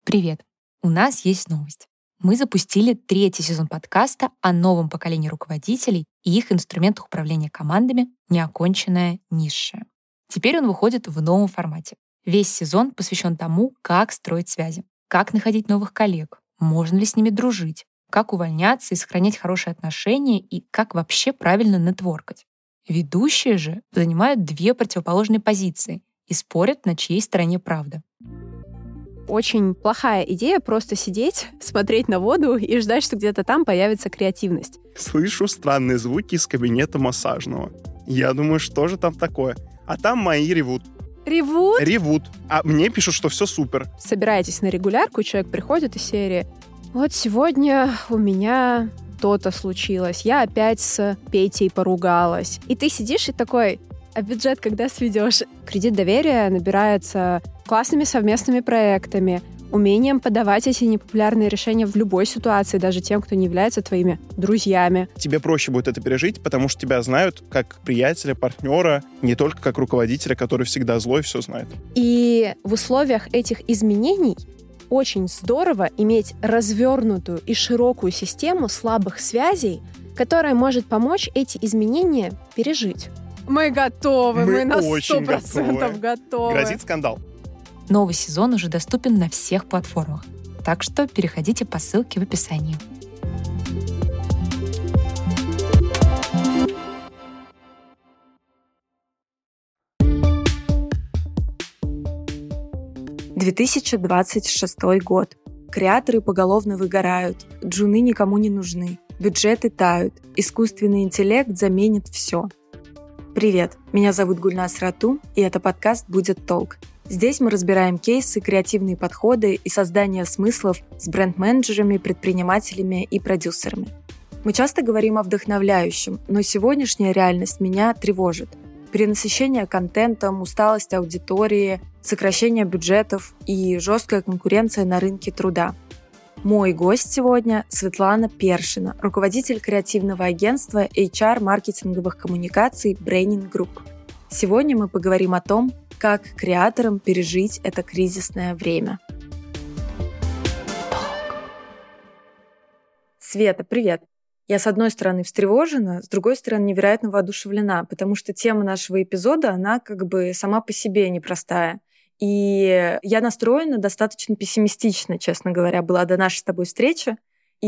Привет! У нас есть новость. Мы запустили 3-й сезон подкаста о новом поколении руководителей и их инструментах управления командами «Неоконченная ниша». Теперь он выходит в новом формате. Весь сезон посвящен тому, как строить связи, как находить новых коллег, можно ли с ними дружить, как увольняться и сохранять хорошие отношения и как вообще правильно нетворкать. Ведущие же занимают две противоположные позиции и спорят, на чьей стороне правда. Очень плохая идея просто сидеть, смотреть на воду и ждать, что где-то там появится креативность. Слышу странные звуки из кабинета массажного. Я думаю, что же там такое? А там мои ревут. Ревут? Ревут. А мне пишут, что все супер. Собираетесь на регулярку, человек приходит из серии: вот сегодня у меня то-то случилось, я опять с Петей поругалась. И ты сидишь и такой: а бюджет когда сведешь? Кредит доверия набирается классными совместными проектами, умением подавать эти непопулярные решения в любой ситуации, даже тем, кто не является твоими друзьями. Тебе проще будет это пережить, потому что тебя знают как приятеля, партнера, не только как руководителя, который всегда злой, все знает. И в условиях этих изменений очень здорово иметь развернутую и широкую систему слабых связей, которая может помочь эти изменения пережить. Мы готовы, мы на 100% готовы. Грозит скандал. Новый сезон уже доступен на всех платформах, так что переходите по ссылке в описании. «2026 год. Креаторы поголовно выгорают, джуны никому не нужны, бюджеты тают, искусственный интеллект заменит все». Привет, меня зовут Гульнас Рату, и это подкаст «Будет толк». Здесь мы разбираем кейсы, креативные подходы и создание смыслов с бренд-менеджерами, предпринимателями и продюсерами. Мы часто говорим о вдохновляющем, но сегодняшняя реальность меня тревожит. Перенасыщение контентом, усталость аудитории, сокращение бюджетов и жесткая конкуренция на рынке труда. Мой гость сегодня – Светлана Першина, руководитель креативного агентства HR-маркетинговых коммуникаций Braining Group. Сегодня мы поговорим о том, как креаторам пережить это кризисное время. Света, привет! Я, с одной стороны, встревожена, с другой стороны, невероятно воодушевлена, потому что тема нашего эпизода, она как бы сама по себе непростая. И я настроена достаточно пессимистично, честно говоря, была до нашей с тобой встречи.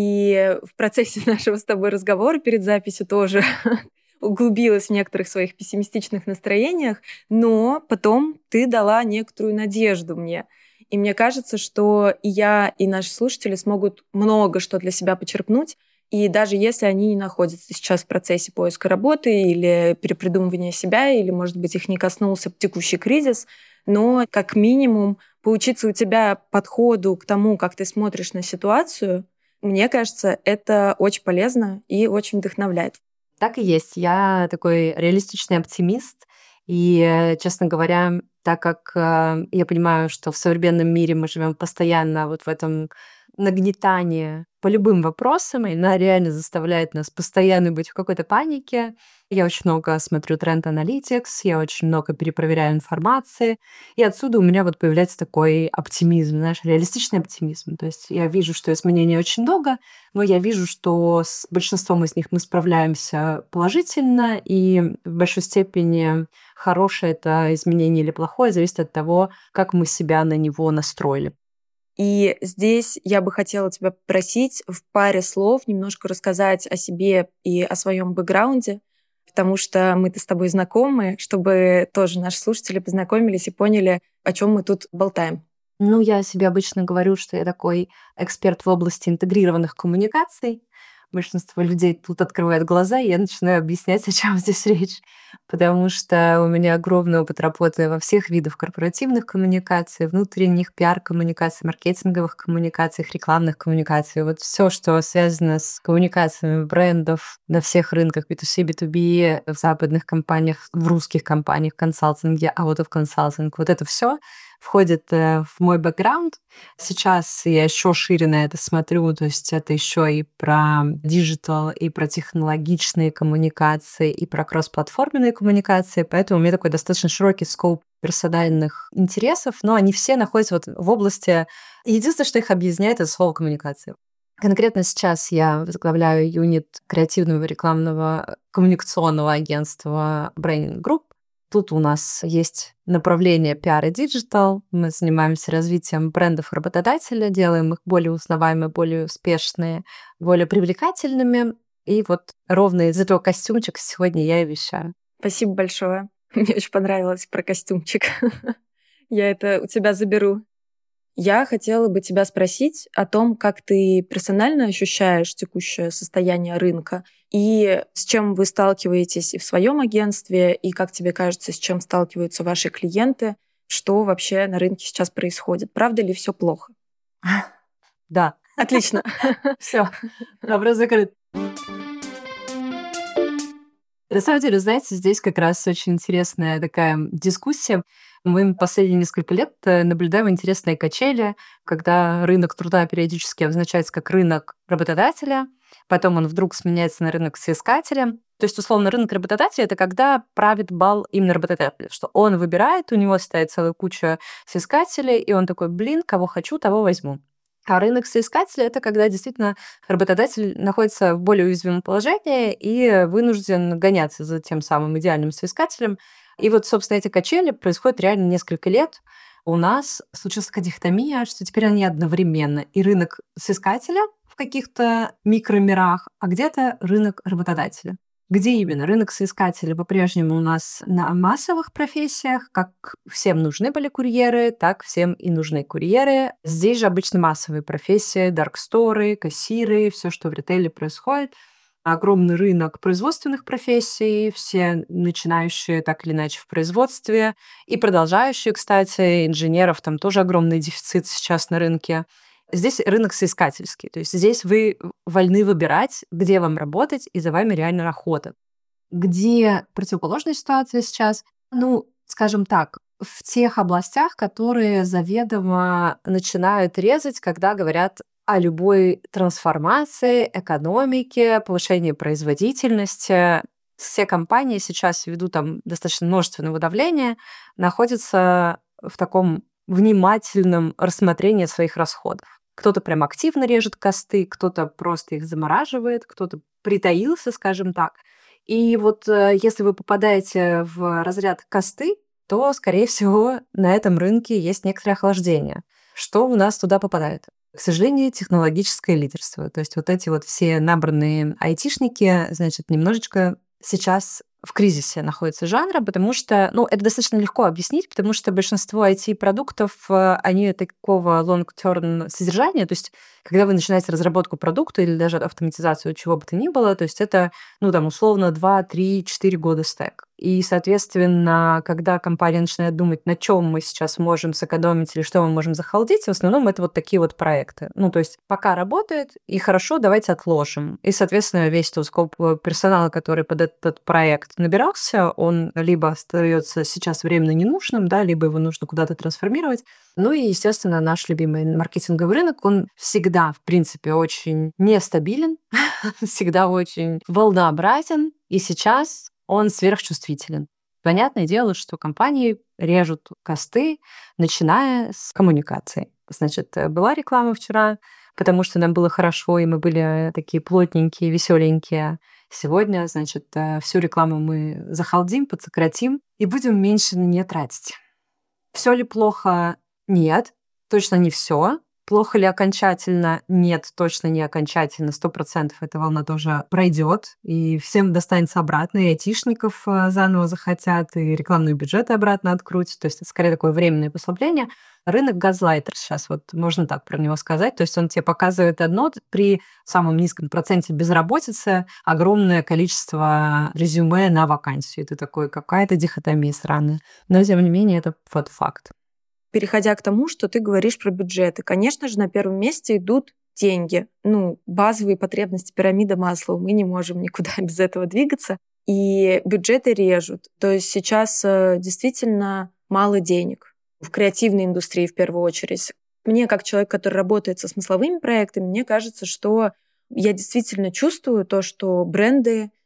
И в процессе нашего с тобой разговора перед записью тоже углубилась в некоторых своих пессимистичных настроениях, но потом ты дала некоторую надежду мне. И мне кажется, что и я, и наши слушатели смогут много что для себя почерпнуть, и даже если они не находятся сейчас в процессе поиска работы или перепридумывания себя, или, может быть, их не коснулся текущий кризис, но как минимум поучиться у тебя подходу к тому, как ты смотришь на ситуацию, мне кажется, это очень полезно и очень вдохновляет. Так и есть. Я такой реалистичный оптимист. И, честно говоря, так как я понимаю, что в современном мире мы живем постоянно вот в этом нагнетании по любым вопросам, и она реально заставляет нас постоянно быть в какой-то панике. Я очень много смотрю Trend Analytics, я очень много перепроверяю информации, и отсюда у меня вот появляется такой оптимизм, знаешь, реалистичный оптимизм. То есть я вижу, что изменений очень много, но я вижу, что с большинством из них мы справляемся положительно, и в большой степени хорошее это изменение или плохое зависит от того, как мы себя на него настроили. И здесь я бы хотела тебя попросить в паре слов немножко рассказать о себе и о своем бэкграунде, потому что мы-то с тобой знакомы, чтобы тоже наши слушатели познакомились и поняли, о чем мы тут болтаем. Ну, я себе обычно говорю, что я такой эксперт в области интегрированных коммуникаций. Большинство людей тут открывают глаза, и я начинаю объяснять, о чем здесь речь. Потому что у меня огромный опыт работы во всех видах корпоративных коммуникаций, внутренних пиар-коммуникаций, маркетинговых коммуникациях, рекламных коммуникаций. Вот все, что связано с коммуникациями брендов на всех рынках B2C, B2B, в западных компаниях, в русских компаниях, в консалтинге, out of consulting. Вот это все входит в мой бэкграунд. Сейчас я еще шире на это смотрю, то есть это еще и про диджитал, и про технологичные коммуникации, и про кроссплатформенные коммуникации, поэтому у меня такой достаточно широкий скоп персональных интересов, но они все находятся вот в области... Единственное, что их объединяет, это слово коммуникации. Конкретно сейчас я возглавляю юнит креативного рекламного коммуникационного агентства Branding Group. Тут у нас есть направление PR и Digital. Мы занимаемся развитием брендов работодателя, делаем их более узнаваемыми, более успешные, более привлекательными. И вот ровно из этого костюмчика сегодня я и вещаю. Спасибо большое. Мне очень понравилось про костюмчик. Я это у тебя заберу. Я хотела бы тебя спросить о том, как ты персонально ощущаешь текущее состояние рынка и с чем вы сталкиваетесь и в своем агентстве, и как тебе кажется, с чем сталкиваются ваши клиенты, что вообще на рынке сейчас происходит. Правда ли все плохо? Да. Отлично. Все. Вопрос закрыт. На самом деле, знаете, здесь как раз очень интересная такая дискуссия. Мы последние несколько лет наблюдаем интересные качели, когда рынок труда периодически обозначается как рынок работодателя, потом он вдруг сменяется на рынок соискателя. То есть, условно, рынок работодателя — это когда правит бал именно работодателя, что он выбирает, у него стоит целая куча соискателей, и он такой, кого хочу, того возьму. А рынок соискателя — это когда действительно работодатель находится в более уязвимом положении и вынужден гоняться за тем самым идеальным соискателем. И вот, собственно, эти качели происходят реально несколько лет. У нас случилась такая дихотомия, что теперь они одновременно. И рынок соискателя в каких-то микромирах, а где-то рынок работодателя. Где именно? Рынок соискателя по-прежнему у нас на массовых профессиях. Как всем нужны были курьеры, так всем и нужны курьеры. Здесь же обычно массовые профессии, дарксторы, кассиры, все, что в ритейле происходит. Огромный рынок производственных профессий, все начинающие так или иначе в производстве и продолжающие, кстати, инженеров. Там тоже огромный дефицит сейчас на рынке. Здесь рынок соискательский, то есть здесь вы вольны выбирать, где вам работать, и за вами реально охота. Где противоположная ситуация сейчас? Скажем так, в тех областях, которые заведомо начинают резать, когда говорят о любой трансформации, экономике, повышении производительности. Все компании сейчас, ввиду там достаточно множественного давления, находятся в таком внимательном рассмотрении своих расходов. Кто-то прям активно режет косты, кто-то просто их замораживает, кто-то притаился, скажем так. И вот если вы попадаете в разряд косты, то, скорее всего, на этом рынке есть некоторое охлаждение. Что у нас туда попадает? К сожалению, технологическое лидерство. То есть вот эти вот все набранные айтишники, значит, немножечко сейчас в кризисе находится жанра, потому что, это достаточно легко объяснить, потому что большинство IT-продуктов, они такого long-term содержания, то есть когда вы начинаете разработку продукта или даже автоматизацию чего бы то ни было, то есть это, условно, 2, 3, 4 года стэк. И, соответственно, когда компания начинает думать, на чем мы сейчас можем сэкономить или что мы можем захалдить, в основном это вот такие вот проекты. То есть пока работает, и хорошо, давайте отложим. И, соответственно, весь тот скоп персонала, который под этот проект набирался, он либо остается сейчас временно ненужным, да, либо его нужно куда-то трансформировать. И, естественно, наш любимый маркетинговый рынок, он всегда, в принципе, очень нестабилен, всегда очень волнообразен, и сейчас он сверхчувствителен. Понятное дело, что компании режут косты, начиная с коммуникации. Значит, была реклама вчера, потому что нам было хорошо, и мы были такие плотненькие, веселенькие. Сегодня, значит, всю рекламу мы захалдим, подсократим и будем меньше на нее тратить. Все ли плохо? Нет, точно не все. Плохо ли окончательно? Нет, точно не окончательно. 100% эта волна тоже пройдет, и всем достанется обратно, и айтишников заново захотят, и рекламные бюджеты обратно открутят. То есть это скорее такое временное послабление. Рынок газлайтер сейчас, вот можно так про него сказать. То есть он тебе показывает одно, при самом низком проценте безработицы огромное количество резюме на вакансию. Ты такой, какая-то дихотомия сраная. Но, тем не менее, это вот факт. Переходя к тому, что ты говоришь про бюджеты. Конечно же, на первом месте идут деньги. Базовые потребности, пирамида Маслоу. Мы не можем никуда без этого двигаться. И бюджеты режут. То есть сейчас действительно мало денег. В креативной индустрии в первую очередь. Мне, как человек, который работает со смысловыми проектами, мне кажется, что я действительно чувствую то, что бренды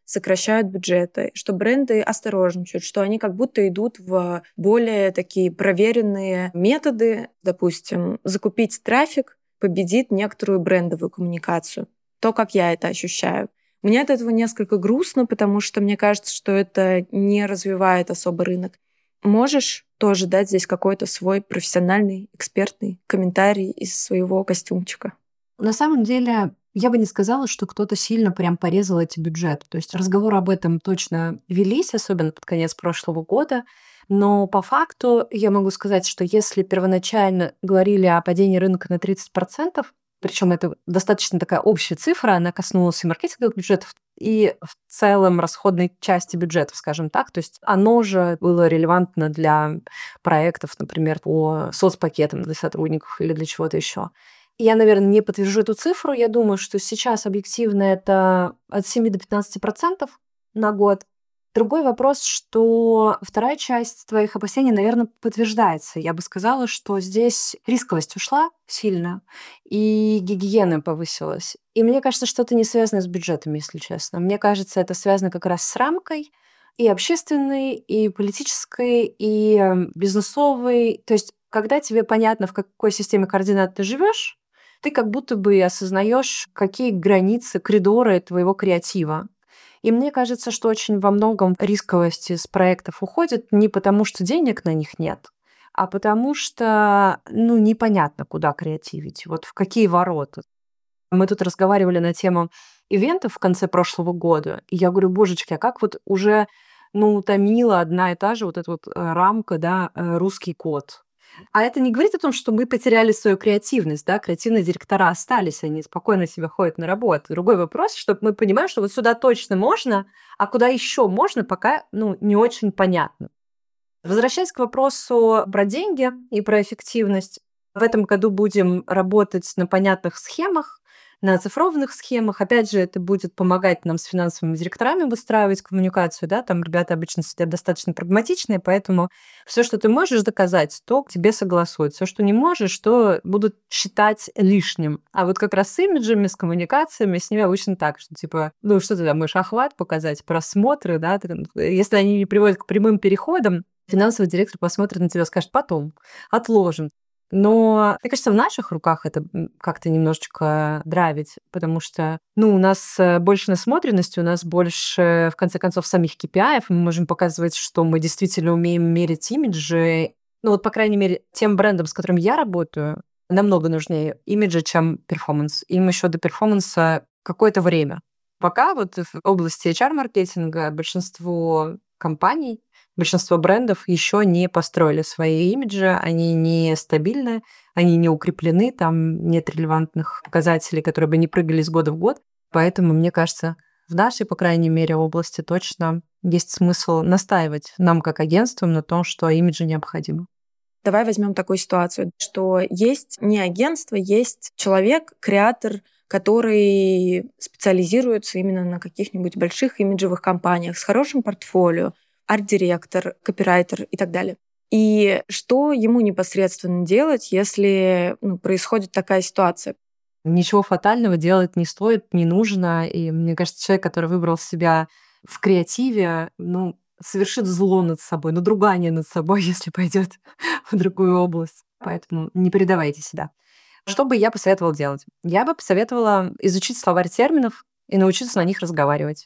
сокращают бюджеты, что бренды осторожничают, что они как будто идут в более такие проверенные методы, допустим, закупить трафик победит некоторую брендовую коммуникацию. То, как я это ощущаю. Мне от этого несколько грустно, потому что мне кажется, что это не развивает особо рынок. Можешь тоже дать здесь какой-то свой профессиональный, экспертный комментарий из своего костюмчика? На самом деле, я бы не сказала, что кто-то сильно прям порезал эти бюджеты. То есть разговоры об этом точно велись, особенно под конец прошлого года. Но по факту я могу сказать, что если первоначально говорили о падении рынка на 30%, причем это достаточно такая общая цифра, она коснулась и маркетинговых бюджетов, и в целом расходной части бюджетов, скажем так. То есть оно же было релевантно для проектов, например, по соцпакетам для сотрудников или для чего-то еще. Я, наверное, не подтвержу эту цифру. Я думаю, что сейчас объективно это от 7 до 15% на год. Другой вопрос, что вторая часть твоих опасений, наверное, подтверждается. Я бы сказала, что здесь рисковость ушла сильно, и гигиена повысилась. И мне кажется, что это не связано с бюджетом, если честно. Мне кажется, это связано как раз с рамкой и общественной, и политической, и бизнесовой. То есть, когда тебе понятно, в какой системе координат ты живешь, ты как будто бы осознаешь, какие границы, коридоры твоего креатива. И мне кажется, что очень во многом рисковость из проектов уходит не потому, что денег на них нет, а потому что, непонятно, куда креативить, вот в какие ворота. Мы тут разговаривали на тему ивентов в конце прошлого года, и я говорю, божечки, а как вот уже, утомила одна и та же вот эта вот рамка, да, русский код. А это не говорит о том, что мы потеряли свою креативность, да, креативные директора остались, они спокойно себе ходят на работу. Другой вопрос, что мы понимаем, что вот сюда точно можно, а куда еще можно, пока, не очень понятно. Возвращаясь к вопросу про деньги и про эффективность, в этом году будем работать на понятных схемах, на оцифрованных схемах. Опять же, это будет помогать нам с финансовыми директорами выстраивать коммуникацию, да, там ребята обычно сидят достаточно прагматичные, поэтому все, что ты можешь доказать, то к тебе согласуют. Все, что не можешь, то будут считать лишним. А вот как раз с имиджами, с коммуникациями, с ними обычно так, что типа, что ты там можешь охват показать, просмотры, да, если они не приводят к прямым переходам, финансовый директор посмотрит на тебя и скажет, потом, отложим. Но, мне кажется, в наших руках это как-то немножечко драйвить, потому что, у нас больше насмотренности, у нас больше, в конце концов, самих KPI, мы можем показывать, что мы действительно умеем мерить имиджи. По крайней мере, тем брендам, с которыми я работаю, намного нужнее имиджи, чем перформанс. Им еще до перформанса какое-то время. Пока вот в области HR-маркетинга большинство компаний, большинство брендов еще не построили свои имиджи, они не стабильны, они не укреплены, там нет релевантных показателей, которые бы не прыгали с года в год. Поэтому, мне кажется, в нашей, по крайней мере, области точно есть смысл настаивать нам, как агентствам, на том, что имиджи необходимы. Давай возьмем такую ситуацию, что есть не агентство, есть человек, креатор, который специализируется именно на каких-нибудь больших имиджевых компаниях с хорошим портфолио, арт-директор, копирайтер и так далее. И что ему непосредственно делать, если происходит такая ситуация? Ничего фатального делать не стоит, не нужно. И мне кажется, человек, который выбрал себя в креативе, совершит зло над собой, надругание над собой, если пойдет в другую область. Поэтому не предавайте себя. Что бы я посоветовала делать? Я бы посоветовала изучить словарь терминов и научиться на них разговаривать.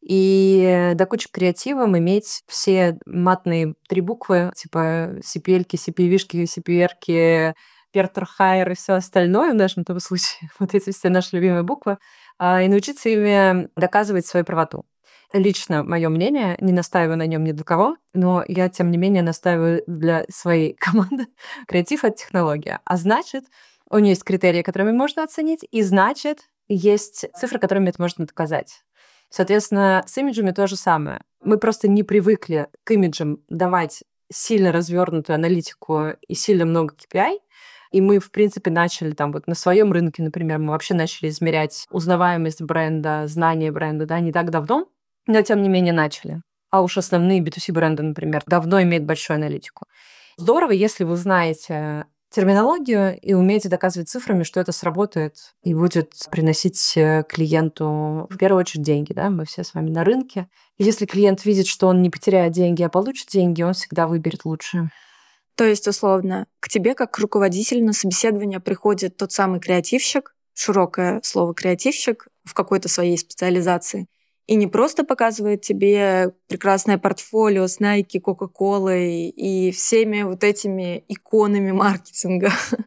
И до кучи креативом иметь все матные 3 буквы, типа CPL-ки, CPV-шки, CPR-ки, Пертер-Хайер и все остальное в нашем случае, вот эти все наши любимые буквы, и научиться ими доказывать свою правоту. Лично мое мнение, не настаиваю на нем ни для кого, но я, тем не менее, настаиваю для своей команды. Креатив — это технология. А значит, у нее есть критерии, которыми можно оценить, и значит, есть цифры, которыми это можно доказать. Соответственно, с имиджами то же самое. Мы просто не привыкли к имиджам давать сильно развернутую аналитику и сильно много KPI, и мы, в принципе, начали на своем рынке, например, мы вообще начали измерять узнаваемость бренда, знание бренда, да, не так давно, но, тем не менее, начали. А уж основные B2C бренды, например, давно имеют большую аналитику. Здорово, если вы знаете терминологию и умеете доказывать цифрами, что это сработает и будет приносить клиенту в первую очередь деньги. Да? Мы все с вами на рынке. И если клиент видит, что он не потеряет деньги, а получит деньги, он всегда выберет лучшее. То есть, условно, к тебе как к руководителю на собеседование приходит тот самый креативщик, широкое слово креативщик, в какой-то своей специализации, и не просто показывает тебе прекрасное портфолио с Nike, Coca-Cola и всеми вот этими иконами маркетинга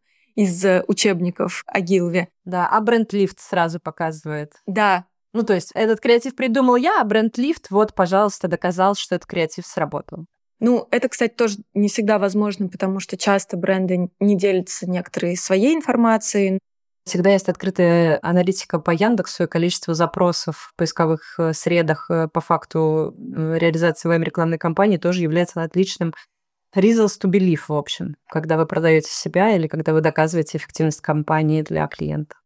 из учебников о Гилве. Да, а бренд-лифт сразу показывает. Да. Ну, то есть этот креатив придумал я, а бренд-лифт, вот, пожалуйста, доказал, что этот креатив сработал. Ну, это, кстати, тоже не всегда возможно, потому что часто бренды не делятся некоторой своей информацией. Всегда есть открытая аналитика по Яндексу, и количество запросов в поисковых средах по факту реализации вами рекламной кампании тоже является отличным results to believe, в общем, когда вы продаете себя или когда вы доказываете эффективность кампании для клиента.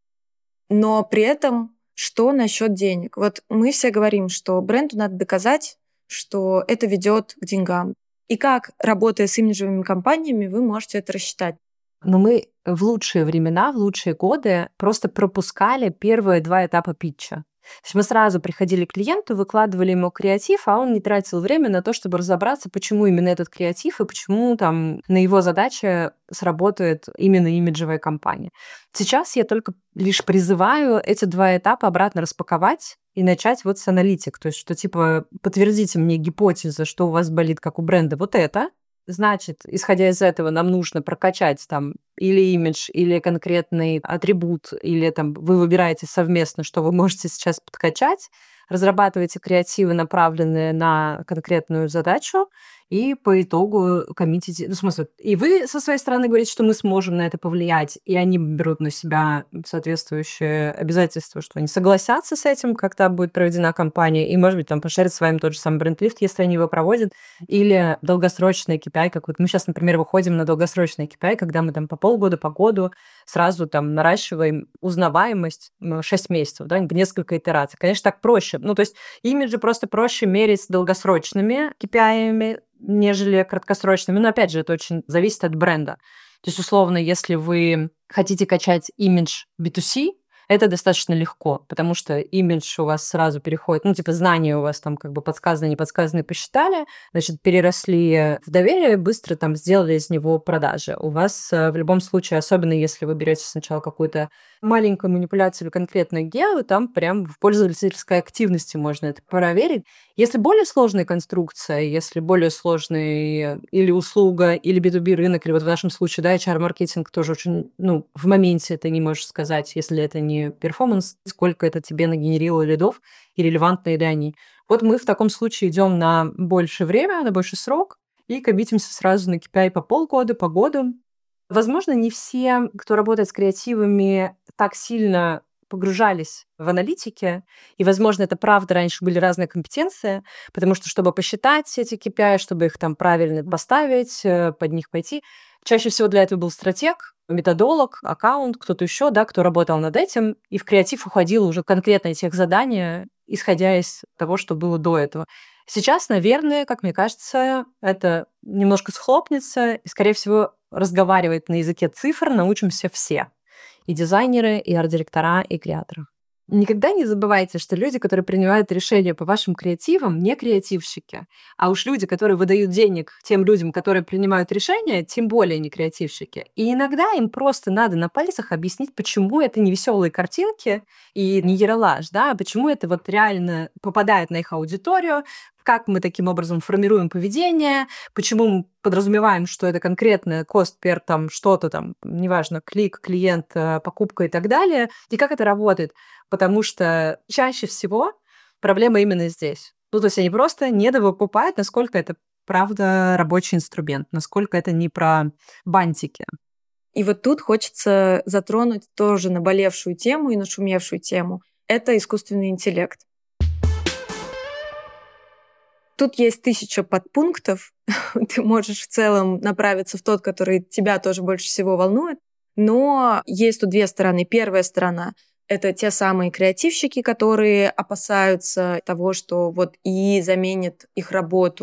Но при этом что насчет денег? Вот мы все говорим, что бренду надо доказать, что это ведет к деньгам. И как, работая с имиджевыми компаниями, вы можете это рассчитать? Но мы в лучшие времена, в лучшие годы просто пропускали первые 2 этапа питча. То есть мы сразу приходили к клиенту, выкладывали ему креатив, а он не тратил время на то, чтобы разобраться, почему именно этот креатив и почему там на его задаче сработает именно имиджевая кампания. Сейчас я только лишь призываю эти 2 этапа обратно распаковать и начать вот с аналитик. То есть что типа подтвердите мне гипотезу, что у вас болит, как у бренда, вот это. Значит, исходя из этого, нам нужно прокачать там или имидж, или конкретный атрибут, или там вы выбираете совместно, что вы можете сейчас подкачать, разрабатываете креативы, направленные на конкретную задачу, и по итогу коммитите... Ну, в смысле, и вы со своей стороны говорите, что мы сможем на это повлиять, и они берут на себя соответствующее обязательство, что они согласятся с этим, когда будет проведена кампания, и, может быть, там пошерят с вами тот же самый бренд-лифт, если они его проводят, или долгосрочный KPI, как вот мы сейчас, например, выходим на долгосрочный KPI, когда мы там по полгода, по году сразу там наращиваем узнаваемость 6 месяцев, да, в несколько итераций. Конечно, так проще. Ну, то есть имиджи просто проще мерить долгосрочными KPI-ами, нежели краткосрочными. Но, опять же, это очень зависит от бренда. То есть, условно, если вы хотите качать имидж B2C, это достаточно легко, потому что имидж у вас сразу переходит, ну, типа, знания у вас там как бы подсказаны, не подсказаны, посчитали, значит, переросли в доверие, быстро там сделали из него продажи. У вас в любом случае, особенно если вы берете сначала какую-то маленькую манипуляцию или конкретную гео, там прям в пользовательской активности можно это проверить. Если более сложная конструкция, если более сложный или услуга, или B2B рынок, или вот в нашем случае, да, HR-маркетинг тоже очень, ну, в моменте ты не можешь сказать, если это не перформанс, сколько это тебе нагенерило лидов и релевантны ли они. Вот мы в таком случае идем на большее время, на больший срок и коммитимся сразу на KPI по полгода, по году. Возможно, не все, кто работает с креативами, так сильно погружались в аналитики, и, возможно, это правда, раньше были разные компетенции, потому что, чтобы посчитать эти KPI, чтобы их там правильно поставить, под них пойти, чаще всего для этого был стратег, методолог, аккаунт, кто-то еще, да, кто работал над этим, и в креатив уходило уже конкретно тех задания, исходя из того, что было до этого. Сейчас, наверное, как мне кажется, это немножко схлопнется, и, скорее всего, разговаривать на языке цифр научимся все. И дизайнеры, и арт-директора, и креаторы. Никогда не забывайте, что люди, которые принимают решения по вашим креативам, не креативщики. А уж люди, которые выдают денег тем людям, которые принимают решения, тем более не креативщики. И иногда им просто надо на пальцах объяснить, почему это не веселые картинки и не ералаш, да, почему это вот реально попадает на их аудиторию, как мы таким образом формируем поведение, почему мы подразумеваем, что это конкретно cost per там что-то там, неважно, клик, клиент, покупка и так далее, и как это работает. Потому что чаще всего проблема именно здесь. Ну, то есть они просто недовыкупают, насколько это правда рабочий инструмент, насколько это не про бантики. И вот тут хочется затронуть тоже наболевшую тему и нашумевшую тему. Это искусственный интеллект. Тут есть 1000 подпунктов. Ты можешь в целом направиться в тот, который тебя тоже больше всего волнует. Но есть тут 2 стороны. Первая сторона — это те самые креативщики, которые опасаются того, что вот ИИ заменит их работу.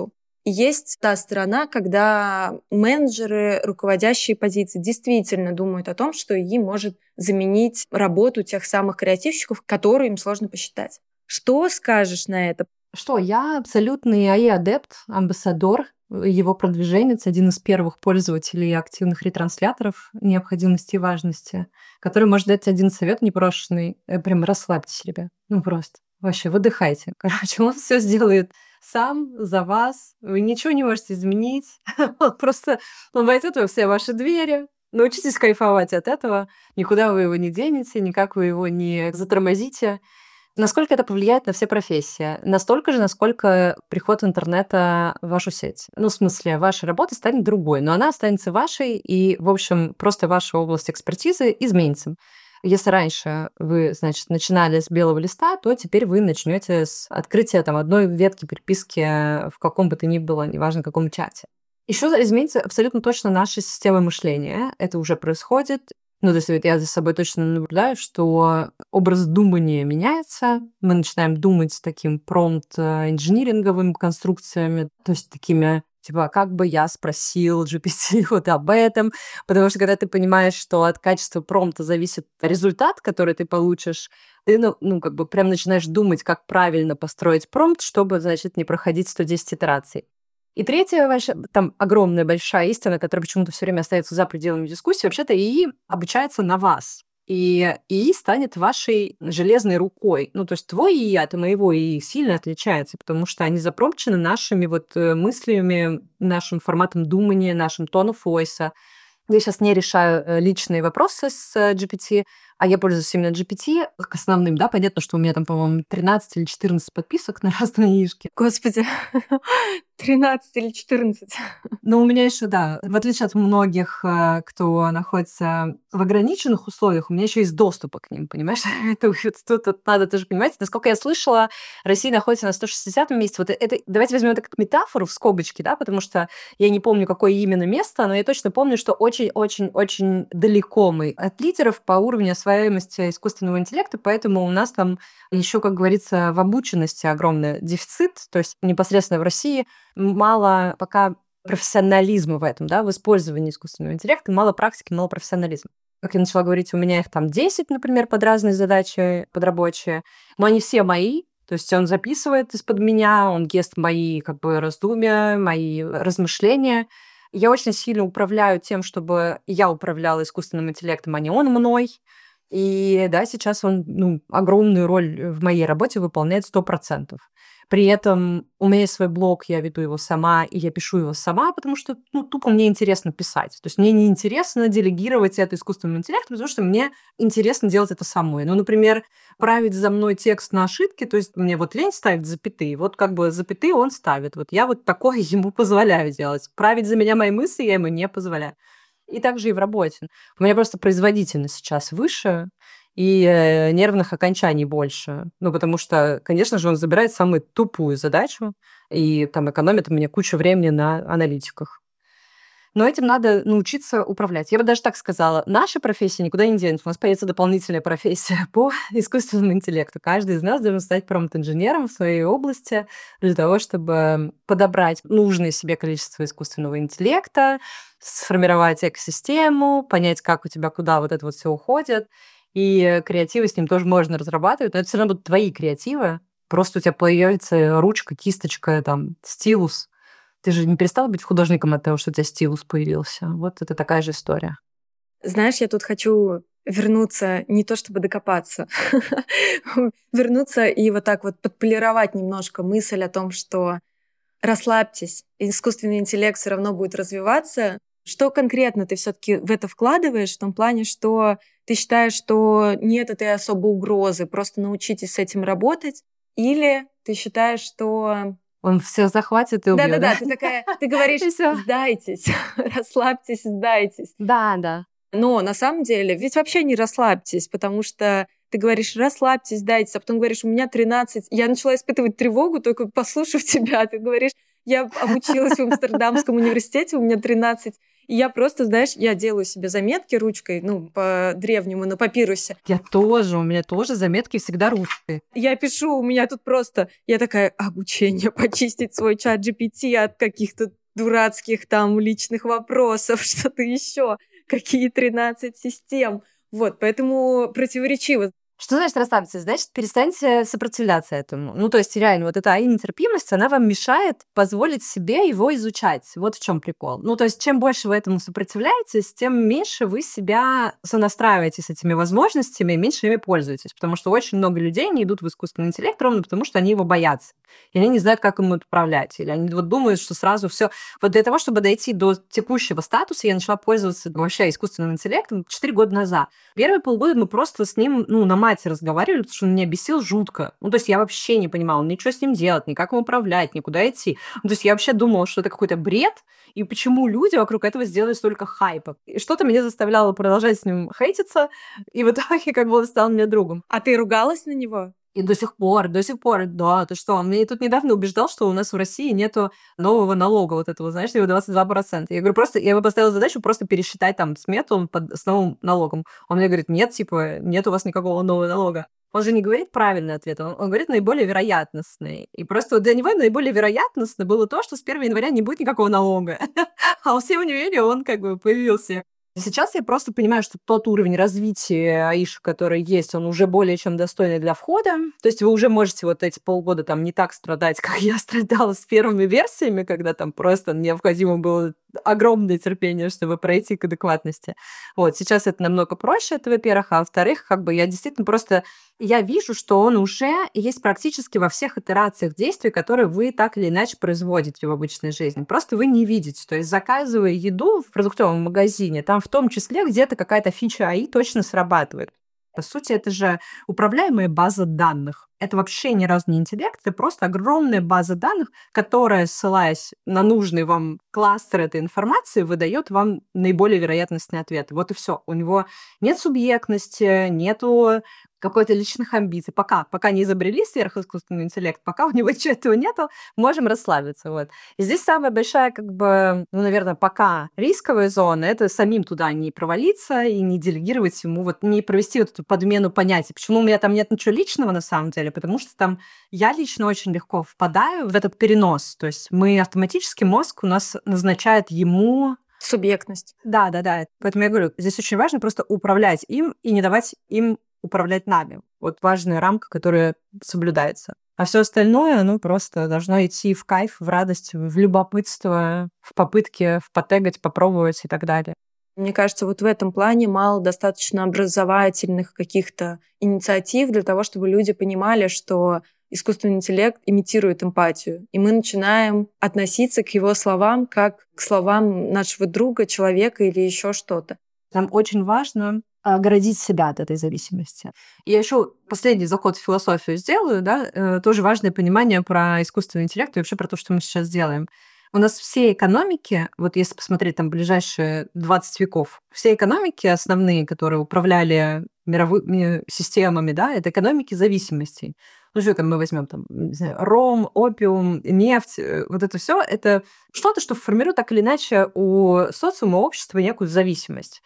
И есть та сторона, когда менеджеры, руководящие позиции действительно думают о том, что им может заменить работу тех самых креативщиков, которые им сложно посчитать. Что скажешь на это? Что, я абсолютный AI-адепт, амбассадор, его продвиженец, один из первых пользователей активных ретрансляторов необходимости и важности, который может дать один совет непрошенный. Прям расслабьтесь, ребят. Ну просто. Вообще, выдыхайте. Короче, он все сделает сам, за вас. Вы ничего не можете изменить. Просто он войдет во все ваши двери. Научитесь кайфовать от этого. Никуда вы его не денете, никак вы его не затормозите. Насколько это повлияет на все профессии? Настолько же, насколько приход интернета в вашу сеть. Ну, в смысле, ваша работа станет другой, но она останется вашей, и, в общем, просто ваша область экспертизы изменится. Если раньше вы, значит, начинали с белого листа, то теперь вы начнете с открытия там одной ветки переписки в каком бы то ни было, неважно, каком чате. Еще изменится абсолютно точно наша система мышления. Это уже происходит. Ну, то есть я за собой точно наблюдаю, что образ думания меняется. Мы начинаем думать таким промпт-инжиниринговыми конструкциями, то есть такими, типа, как бы я спросил GPT вот об этом. Потому что когда ты понимаешь, что от качества промпта зависит результат, который ты получишь, ты, как бы прям начинаешь думать, как правильно построить промпт, чтобы, значит, не проходить 110 итераций. И третья ваша, там, огромная большая истина, которая почему-то все время остается за пределами дискуссии, вообще-то ИИ обучается на вас. И ИИ станет вашей железной рукой. Ну, то есть твой ИИ от моего ИИ сильно отличается, потому что они запромпчены нашими вот мыслями, нашим форматом думания, нашим tone of voice. Я сейчас не решаю личные вопросы с GPT, а я пользуюсь именно GPT как основным, да, понятно, что у меня там, по-моему, 13 или 14 подписок на разные ишки. Господи, 13 или 14. Но у меня еще, да, в отличие от многих, кто находится в ограниченных условиях, у меня еще есть доступ к ним, понимаешь? Тут надо тоже понимать. Насколько я слышала, Россия находится на 160-м месте. Вот это, давайте возьмем это как метафору в скобочки, да, потому что я не помню, какое именно место, но я точно помню, что очень-очень-очень далеко мы от лидеров по уровню освояемости искусственного интеллекта, поэтому у нас там еще, как говорится, в обученности огромный дефицит, то есть непосредственно в России мало пока профессионализма в этом, да, в использовании искусственного интеллекта, мало практики, мало профессионализма. Как я начала говорить, у меня их там 10, например, под разные задачи подрабочие, но они все мои, то есть он записывает из-под меня, он ест мои как бы раздумья, мои размышления. Я очень сильно управляю тем, чтобы я управляла искусственным интеллектом, а не он мной. И да, сейчас он огромную роль в моей работе выполняет 100%. При этом у меня есть свой блог, я веду его сама, и я пишу его сама, потому что, тупо мне интересно писать. То есть мне не интересно делегировать это искусственному интеллекту, потому что мне интересно делать это самой. Например, править за мной текст на ошибки, то есть мне вот лень ставить запятые, вот как бы запятые он ставит. Вот я вот такое ему позволяю делать. Править за меня мои мысли я ему не позволяю. И также и в работе. У меня просто производительность сейчас выше, и нервных окончаний больше. Потому что, конечно же, он забирает самую тупую задачу и там экономит мне кучу времени на аналитиках. Но этим надо научиться управлять. Я бы даже так сказала, наша профессия никуда не денется. У нас появится дополнительная профессия по искусственному интеллекту. Каждый из нас должен стать промпт-инженером в своей области для того, чтобы подобрать нужное себе количество искусственного интеллекта, сформировать экосистему, понять, как у тебя куда вот это вот все уходит. И креативы с ним тоже можно разрабатывать, но это все равно будут твои креативы. Просто у тебя появится ручка, кисточка, там, стилус. Ты же не перестала быть художником от того, что у тебя стилус появился. Вот это такая же история. Знаешь, я тут хочу вернуться, не то чтобы докопаться, вернуться и вот так вот подполировать немножко мысль о том, что расслабьтесь, искусственный интеллект все равно будет развиваться. Что конкретно ты все-таки в это вкладываешь, в том плане, что ты считаешь, что нет этой особой угрозы, просто научитесь с этим работать, или ты считаешь, что... Он все захватит и убьет. Да-да-да, ты говоришь, сдайтесь, расслабьтесь, сдайтесь. Да. Но на самом деле ведь вообще не расслабьтесь, потому что ты говоришь, расслабьтесь, сдайтесь, а потом говоришь, у меня 13. Я начала испытывать тревогу, только послушав тебя. Ты говоришь, я обучилась в Амстердамском университете, у меня 13 И я просто, знаешь, я делаю себе заметки ручкой, по-древнему, на папирусе. Я тоже, у меня тоже заметки всегда ручкой. Я пишу, у меня тут просто... Я такая, обучение, почистить свой чат GPT от каких-то дурацких там личных вопросов, что-то еще, какие 13 систем. Вот, поэтому противоречиво. Что значит расслабиться? Значит, перестаньте сопротивляться этому. Ну, то есть, реально, вот эта нетерпимость, она вам мешает позволить себе его изучать. Вот в чем прикол. Ну, то есть, чем больше вы этому сопротивляетесь, тем меньше вы себя сонастраиваете с этими возможностями, и меньше ими пользуетесь. Потому что очень много людей не идут в искусственный интеллект ровно потому, что они его боятся. И они не знают, как ему управлять. Или они вот думают, что сразу все. Вот для того, чтобы дойти до текущего статуса, я начала пользоваться вообще искусственным интеллектом 4 года назад. Первые полгода мы просто с ним, на мате разговаривали, потому что он меня бесил жутко. Ну, то есть я вообще не понимала ничего с ним делать, никак им управлять, никуда идти. Ну, то есть я вообще думала, что это какой-то бред, и почему люди вокруг этого сделали столько хайпа. И что-то меня заставляло продолжать с ним хейтиться, и в итоге как бы он стал мне другом. А ты ругалась на него? И до сих пор, да, ты что? Он меня тут недавно убеждал, что у нас в России нету нового налога вот этого, знаешь, его 22%. Я говорю, просто, я ему поставила задачу просто пересчитать там смету с новым налогом. Он мне говорит, нет, типа, нет у вас никакого нового налога. Он же не говорит правильный ответ, он говорит наиболее вероятностный. И просто вот для него наиболее вероятностно было то, что с 1 января не будет никакого налога. А у всего универе он как бы появился. Сейчас я просто понимаю, что тот уровень развития Аиши, который есть, он уже более чем достойный для входа. То есть вы уже можете вот эти полгода там не так страдать, как я страдала с первыми версиями, когда там просто необходимо было огромное терпение, чтобы пройти к адекватности. Вот, сейчас это намного проще, это, во-первых. А во-вторых, как бы я действительно просто... Я вижу, что он уже есть практически во всех итерациях действий, которые вы так или иначе производите в обычной жизни. Просто вы не видите. То есть, заказывая еду в продуктовом магазине, там в том числе где-то какая-то фича АИ точно срабатывает. По сути, это же управляемая база данных. Это вообще ни разу не интеллект, это просто огромная база данных, которая, ссылаясь на нужный вам кластер этой информации, выдает вам наиболее вероятностный ответ. Вот и все. У него нет субъектности, нету какой-то личных амбиций. Пока не изобрели сверхискусственный интеллект, пока у него ничего этого нету, можем расслабиться. Вот. И здесь самая большая, наверное, пока рисковая зона — это самим туда не провалиться и не делегировать ему, вот не провести вот эту подмену понятий. Почему у меня там нет ничего личного на самом деле? Потому что там я лично очень легко впадаю в этот перенос. То есть мы автоматически, мозг у нас назначает ему субъектность. Да. Поэтому я говорю, здесь очень важно просто управлять им и не давать им управлять нами. Вот важная рамка, которая соблюдается. А все остальное, оно просто должно идти в кайф, в радость, в любопытство, в попытке потегать, попробовать и так далее. Мне кажется, вот в этом плане мало достаточно образовательных каких-то инициатив для того, чтобы люди понимали, что искусственный интеллект имитирует эмпатию. И мы начинаем относиться к его словам как к словам нашего друга, человека или еще что-то. Нам очень важно оградить себя от этой зависимости. Я еще последний заход в философию сделаю, да, тоже важное понимание про искусственный интеллект и вообще про то, что мы сейчас делаем. У нас все экономики, вот если посмотреть там ближайшие 20 веков, все экономики основные, которые управляли мировыми системами, да, это экономики зависимостей. Ну, что там мы возьмем там, не знаю, ром, опиум, нефть, вот это все, это что-то, что формирует так или иначе у социума, общества некую зависимость.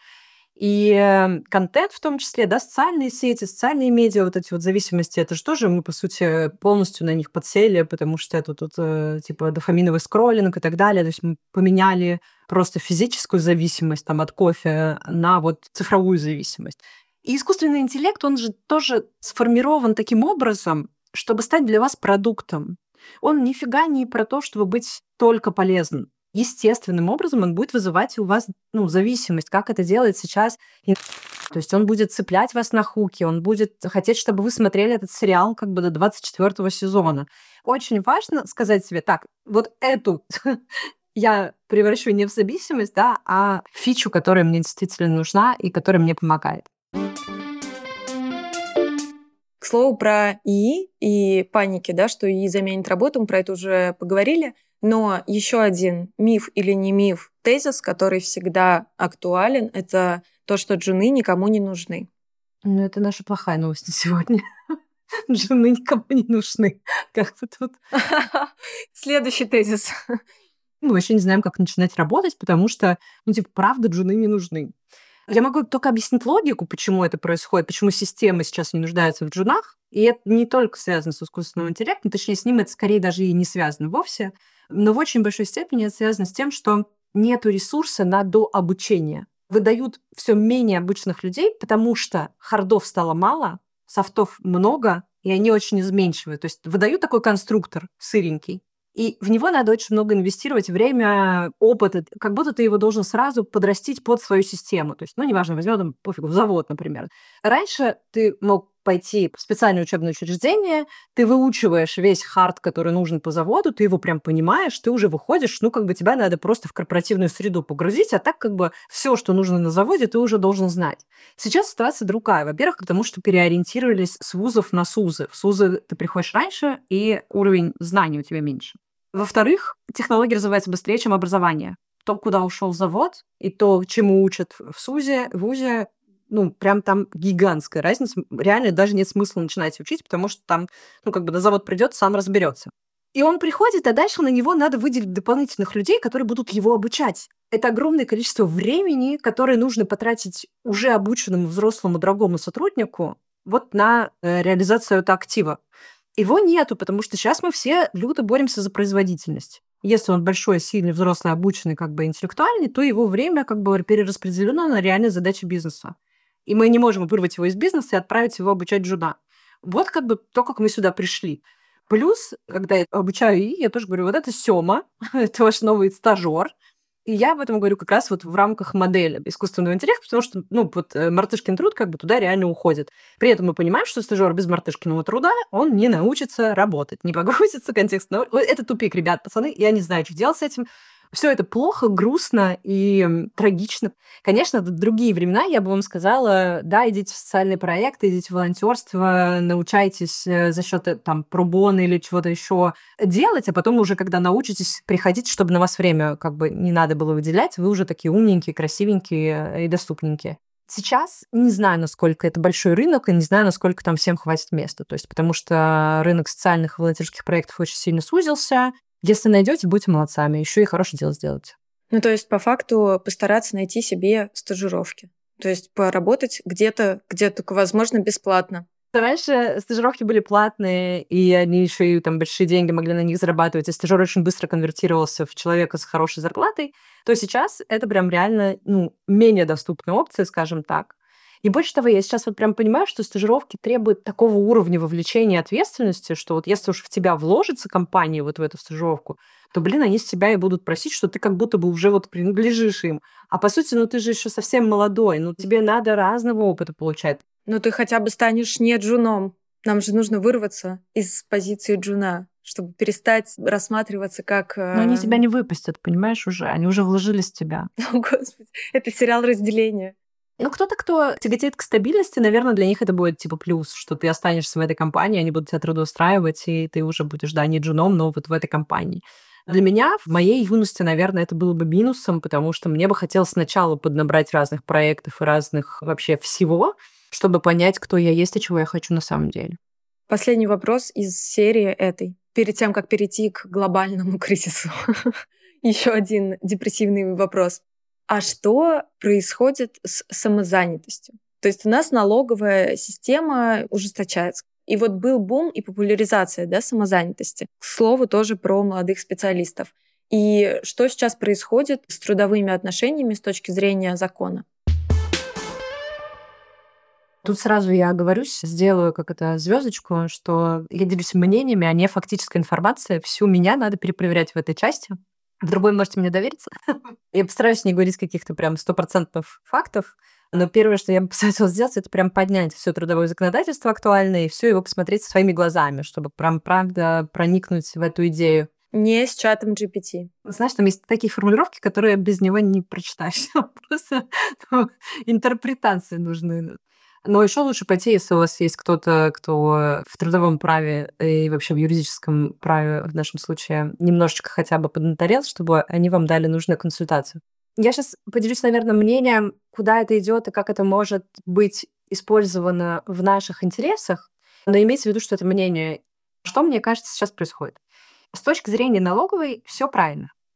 И контент в том числе, да, социальные сети, социальные медиа, вот эти вот зависимости, это же тоже мы, по сути, полностью на них подсели, потому что это тут типа дофаминовый скроллинг и так далее. То есть мы поменяли просто физическую зависимость там, от кофе на вот цифровую зависимость. И искусственный интеллект, он же тоже сформирован таким образом, чтобы стать для вас продуктом. Он нифига не про то, чтобы быть только полезным. Естественным образом он будет вызывать у вас зависимость, как это делает сейчас. То есть он будет цеплять вас на хуки, он будет хотеть, чтобы вы смотрели этот сериал как бы до 24 сезона. Очень важно сказать себе, так, вот эту я превращу не в зависимость, да, а в фичу, которая мне действительно нужна и которая мне помогает. К слову, про ИИ и паники, да, что ИИ заменит работу, мы про это уже поговорили. Но еще один миф или не миф, тезис, который всегда актуален, это то, что джуны никому не нужны. Ну, это наша плохая новость на сегодня. Джуны никому не нужны. Как-то тут. Следующий тезис. Мы вообще не знаем, как начинать работать, потому что, правда, джуны не нужны. Я могу только объяснить логику, почему это происходит, почему система сейчас не нуждается в джунах. И это не только связано с искусственным интеллектом, точнее, с ним это скорее даже и не связано вовсе. Но в очень большой степени это связано с тем, что нету ресурса на дообучение. Выдают все менее обычных людей, потому что хардов стало мало, софтов много, и они очень изменчивые. То есть выдают такой конструктор сыренький, и в него надо очень много инвестировать время, опыта, как будто ты его должен сразу подрастить под свою систему. То есть, неважно, возьмем там, пофигу, в завод, например. Раньше ты мог пойти в специальное учебное учреждение, ты выучиваешь весь хард, который нужен по заводу, ты его прям понимаешь, ты уже выходишь, тебя надо просто в корпоративную среду погрузить, а так все, что нужно на заводе, ты уже должен знать. Сейчас ситуация другая. Во-первых, потому что переориентировались с вузов на СУЗы. В СУЗы ты приходишь раньше, и уровень знаний у тебя меньше. Во-вторых, технология развивается быстрее, чем образование. То, куда ушел завод, и то, чему учат в ВУЗе, прям там гигантская разница. Реально даже нет смысла начинать учить, потому что там, на завод придет, сам разберется. И он приходит, а дальше на него надо выделить дополнительных людей, которые будут его обучать. Это огромное количество времени, которое нужно потратить уже обученному взрослому дорогому сотруднику на реализацию этого актива. Его нету, потому что сейчас мы все люто боремся за производительность. Если он большой, сильный, взрослый, обученный, интеллектуальный, то его время перераспределено на реальные задачи бизнеса. И мы не можем вырвать его из бизнеса и отправить его обучать джуна. Вот то, как мы сюда пришли. Плюс, когда я обучаю ИИ, я тоже говорю, это Сёма, это ваш новый стажёр. И я об этом говорю как раз в рамках модели искусственного интеллекта, потому что, мартышкин труд туда реально уходит. При этом мы понимаем, что стажёр без мартышкиного труда, он не научится работать, не погрузится в контекст. Это тупик, ребят, пацаны, я не знаю, что делать с этим. Все это плохо, грустно и трагично. Конечно, в другие времена я бы вам сказала, да, идите в социальные проекты, идите в волонтерство, научайтесь за счет пробона или чего-то еще делать, а потом уже, когда научитесь, приходите, чтобы на вас время не надо было выделять, вы уже такие умненькие, красивенькие и доступненькие. Сейчас не знаю, насколько это большой рынок, и не знаю, насколько там всем хватит места. То есть, потому что рынок социальных и волонтерских проектов очень сильно сузился. Если найдете, будьте молодцами, еще и хорошее дело сделайте. То есть, по факту, постараться найти себе стажировки. То есть, поработать где-то, возможно, бесплатно. Раньше стажировки были платные, и они еще и большие деньги могли на них зарабатывать, и стажер очень быстро конвертировался в человека с хорошей зарплатой, то сейчас это прям реально, менее доступная опция, скажем так. И больше того, я сейчас прям понимаю, что стажировки требуют такого уровня вовлечения и ответственности, что если уж в тебя вложится компания в эту стажировку, то, они с тебя и будут просить, что ты как будто бы уже принадлежишь им. А по сути, ты же еще совсем молодой, тебе надо разного опыта получать. Ты хотя бы станешь не джуном. Нам же нужно вырваться из позиции джуна, чтобы перестать рассматриваться как... Но они тебя не выпустят, понимаешь, уже. Они уже вложились в тебя. О, Господи, это сериал разделения. Кто-то, кто тяготеет к стабильности, наверное, для них это будет плюс, что ты останешься в этой компании, они будут тебя трудоустраивать, и ты уже будешь, не джуном, но в этой компании. Для меня в моей юности, наверное, это было бы минусом, потому что мне бы хотелось сначала поднабрать разных проектов и разных вообще всего, чтобы понять, кто я есть и чего я хочу на самом деле. Последний вопрос из серии этой. Перед тем, как перейти к глобальному кризису. Еще один депрессивный вопрос. А что происходит с самозанятостью? То есть у нас налоговая система ужесточается. И был бум и популяризация самозанятости. К слову, тоже про молодых специалистов. И что сейчас происходит с трудовыми отношениями с точки зрения закона? Тут сразу я оговорюсь, сделаю звездочку, что я делюсь мнениями, а не фактической информацией. Всю меня надо перепроверять в этой части. В другой можете мне довериться. Я постараюсь не говорить каких-то прям 100% фактов, но первое, что я бы посоветовала сделать, это прям поднять все трудовое законодательство актуальное и все его посмотреть своими глазами, чтобы прям правда проникнуть в эту идею. Не с чатом GPT. Знаешь, там есть такие формулировки, которые без него не прочитаешь. Просто интерпретации нужны. Но еще лучше пойти, если у вас есть кто-то, кто в трудовом праве и вообще в юридическом праве, в нашем случае, немножечко хотя бы поднаторел, чтобы они вам дали нужную консультацию. Я сейчас поделюсь, наверное, мнением, куда это идет и как это может быть использовано в наших интересах, но имейте в виду, что это мнение. Что, мне кажется, сейчас происходит? С точки зрения налоговой все правильно.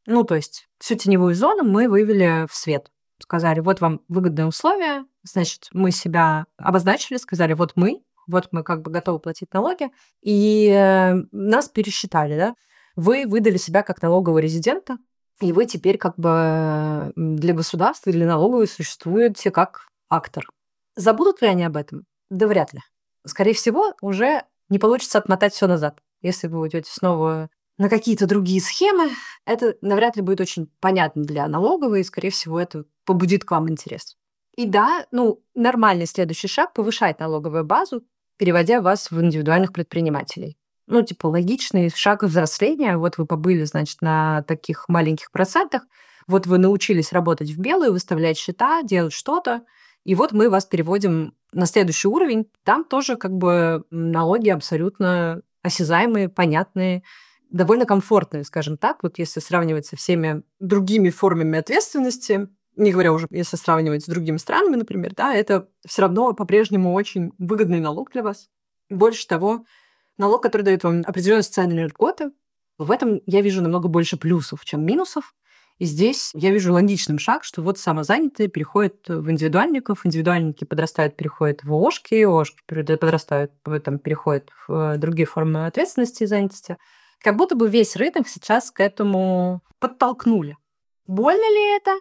Ну, то есть всю теневую зону мы вывели в свет. Сказали, вот вам выгодные условия, значит, мы себя обозначили, сказали, вот мы как бы готовы платить налоги, и нас пересчитали, да. Вы выдали себя как налогового резидента, и вы теперь как бы для государства, для налоговой существуете как актор. Забудут ли они об этом? Да вряд ли. Скорее всего, уже не получится отмотать все назад. Если вы уйдете снова на какие-то другие схемы, это навряд ли будет очень понятно для налоговой, и, скорее всего, это побудит к вам интерес. И да, нормальный следующий шаг — повышать налоговую базу, переводя вас в индивидуальных предпринимателей. Логичный шаг взросления. Вот вы побыли, значит, на таких маленьких процентах, вот вы научились работать в белую, выставлять счета, делать что-то, и вот мы вас переводим на следующий уровень. Там тоже как бы налоги абсолютно осязаемые, понятные, довольно комфортные, скажем так. Вот если сравнивать со всеми другими формами ответственности, не говоря уже, если сравнивать с другими странами, например, да, это все равно по-прежнему очень выгодный налог для вас. Больше того, налог, который дает вам определенные социальные льготы, в этом я вижу намного больше плюсов, чем минусов. И здесь я вижу логичным шаг, что вот самозанятые переходят в индивидуальников, индивидуальники подрастают, переходят в ООшки, ООшки подрастают, переходят в другие формы ответственности и занятости. Как будто бы весь рынок сейчас к этому подтолкнули. Больно ли это?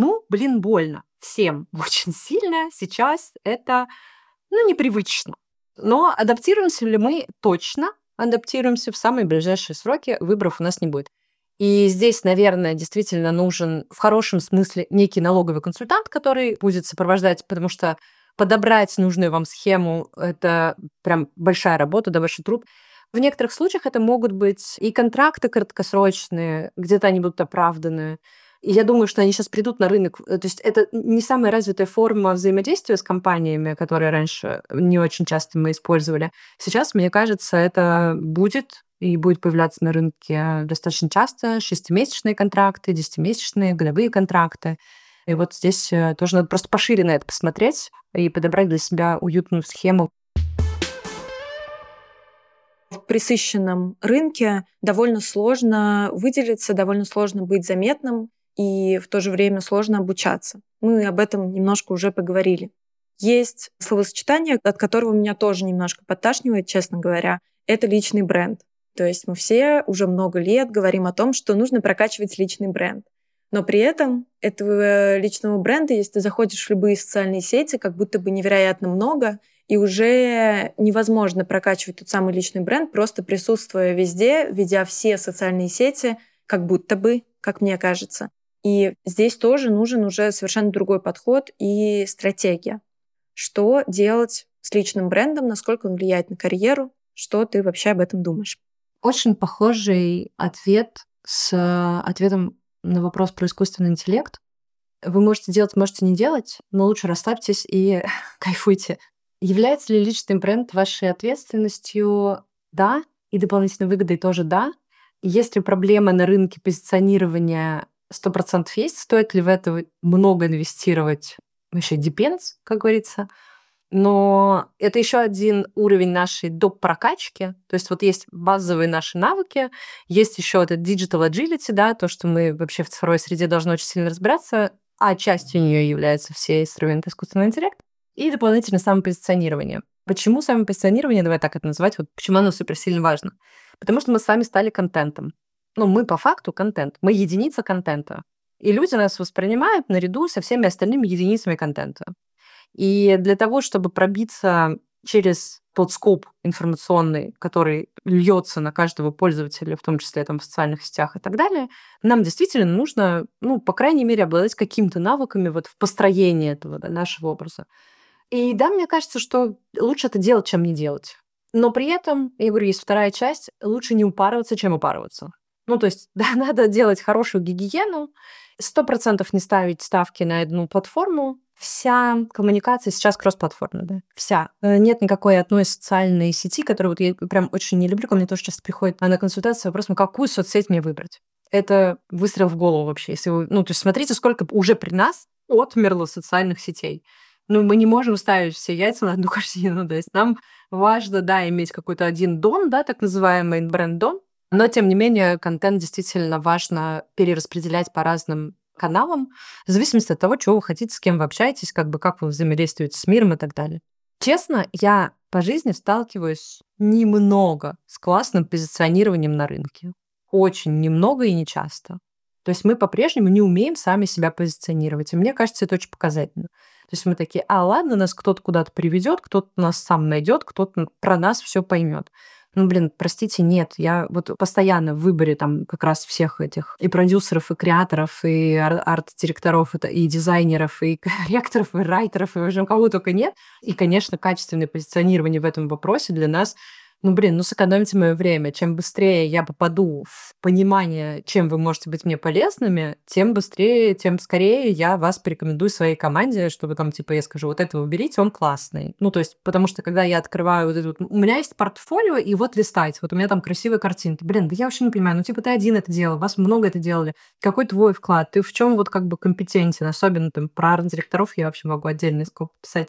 Больно. Всем очень сильно сейчас это, непривычно. Но адаптируемся ли мы? Точно адаптируемся в самые ближайшие сроки. Выборов у нас не будет. И здесь, наверное, действительно нужен в хорошем смысле некий налоговый консультант, который будет сопровождать, потому что подобрать нужную вам схему — это прям большая работа, да, большой труд. В некоторых случаях это могут быть и контракты краткосрочные, где-то они будут оправданы. И я думаю, что они сейчас придут на рынок. То есть это не самая развитая форма взаимодействия с компаниями, которые раньше не очень часто мы использовали. Сейчас, мне кажется, это будет и будет появляться на рынке достаточно часто. 6-месячные контракты, 10-месячные, годовые контракты. И вот здесь тоже надо просто пошире на это посмотреть и подобрать для себя уютную схему. В пресыщенном рынке довольно сложно выделиться, довольно сложно быть заметным, и в то же время сложно обучаться. Мы об этом немножко уже поговорили. Есть словосочетание, от которого меня тоже немножко подташнивает, честно говоря. Это личный бренд. То есть мы все уже много лет говорим о том, что нужно прокачивать личный бренд. Но при этом этого личного бренда, если ты заходишь в любые социальные сети, как будто бы невероятно много, и уже невозможно прокачивать тот самый личный бренд, просто присутствуя везде, ведя все социальные сети, как будто бы, как мне кажется. И здесь тоже нужен уже совершенно другой подход и стратегия. Что делать с личным брендом, насколько он влияет на карьеру, что ты вообще об этом думаешь? Очень похожий ответ с ответом на вопрос про искусственный интеллект. Вы можете делать, можете не делать, но лучше расслабьтесь и кайфуйте. Является ли личный бренд вашей ответственностью? Да. И дополнительной выгодой тоже да. Есть ли проблема на рынке позиционирования 100% есть? Стоит ли в это много инвестировать? Вообще depends, как говорится. Но это еще один уровень нашей доп. Прокачки. То есть вот есть базовые наши навыки, есть еще этот digital agility, да, то, что мы вообще в цифровой среде должны очень сильно разбираться, а частью нее являются все инструменты искусственного интеллекта. И дополнительно самопозиционирование. Почему самопозиционирование, давай так это называть, вот почему оно суперсильно важно? Потому что мы с вами стали контентом. Мы по факту контент. Мы единица контента. И люди нас воспринимают наряду со всеми остальными единицами контента. И для того, чтобы пробиться через тот скоп информационный, который льется на каждого пользователя, в том числе в социальных сетях и так далее, нам действительно нужно, по крайней мере, обладать какими-то навыками вот в построении этого нашего образа. И да, мне кажется, что лучше это делать, чем не делать. Но при этом, я говорю, есть вторая часть, лучше не упарываться, чем упарываться. То есть, да, надо делать хорошую гигиену, 100% не ставить ставки на одну платформу. Вся коммуникация сейчас кросс-платформа, да, вся. Нет никакой одной социальной сети, которую вот я прям очень не люблю, ко мне тоже часто приходит на консультацию с вопросом, какую соцсеть мне выбрать. Это выстрел в голову вообще. Если вы, то есть смотрите, сколько уже при нас отмерло социальных сетей. Мы не можем ставить все яйца на одну корзину. То есть нам важно, да, иметь какой-то один дом, да, так называемый бренд-дом, Но, тем не менее, контент действительно важно перераспределять по разным каналам, в зависимости от того, чего вы хотите, с кем вы общаетесь, как вы взаимодействуете с миром и так далее. Честно, я по жизни сталкиваюсь немного с классным позиционированием на рынке. Очень немного и не часто. То есть мы по-прежнему не умеем сами себя позиционировать. И мне кажется, это очень показательно. То есть мы такие, ладно, нас кто-то куда-то приведет, кто-то нас сам найдет, кто-то про нас все поймет. Простите, нет. Я вот постоянно в выборе там как раз всех этих и продюсеров, и креаторов, и арт-директоров, и дизайнеров, и корректоров, и райтеров, и уже кого только нет. И, конечно, качественное позиционирование в этом вопросе для нас сэкономьте мое время. Чем быстрее я попаду в понимание, чем вы можете быть мне полезными, тем быстрее, тем скорее я вас порекомендую своей команде, чтобы я скажу, вот этого уберите, он классный. Потому что когда я открываю вот это у меня есть портфолио, и вот листать, вот у меня там красивые картинки. Да я вообще не понимаю, ты один это делал, вас много это делали. Какой твой вклад? Ты в чем компетентен? Особенно про арт-директоров я вообще могу отдельный скоп писать.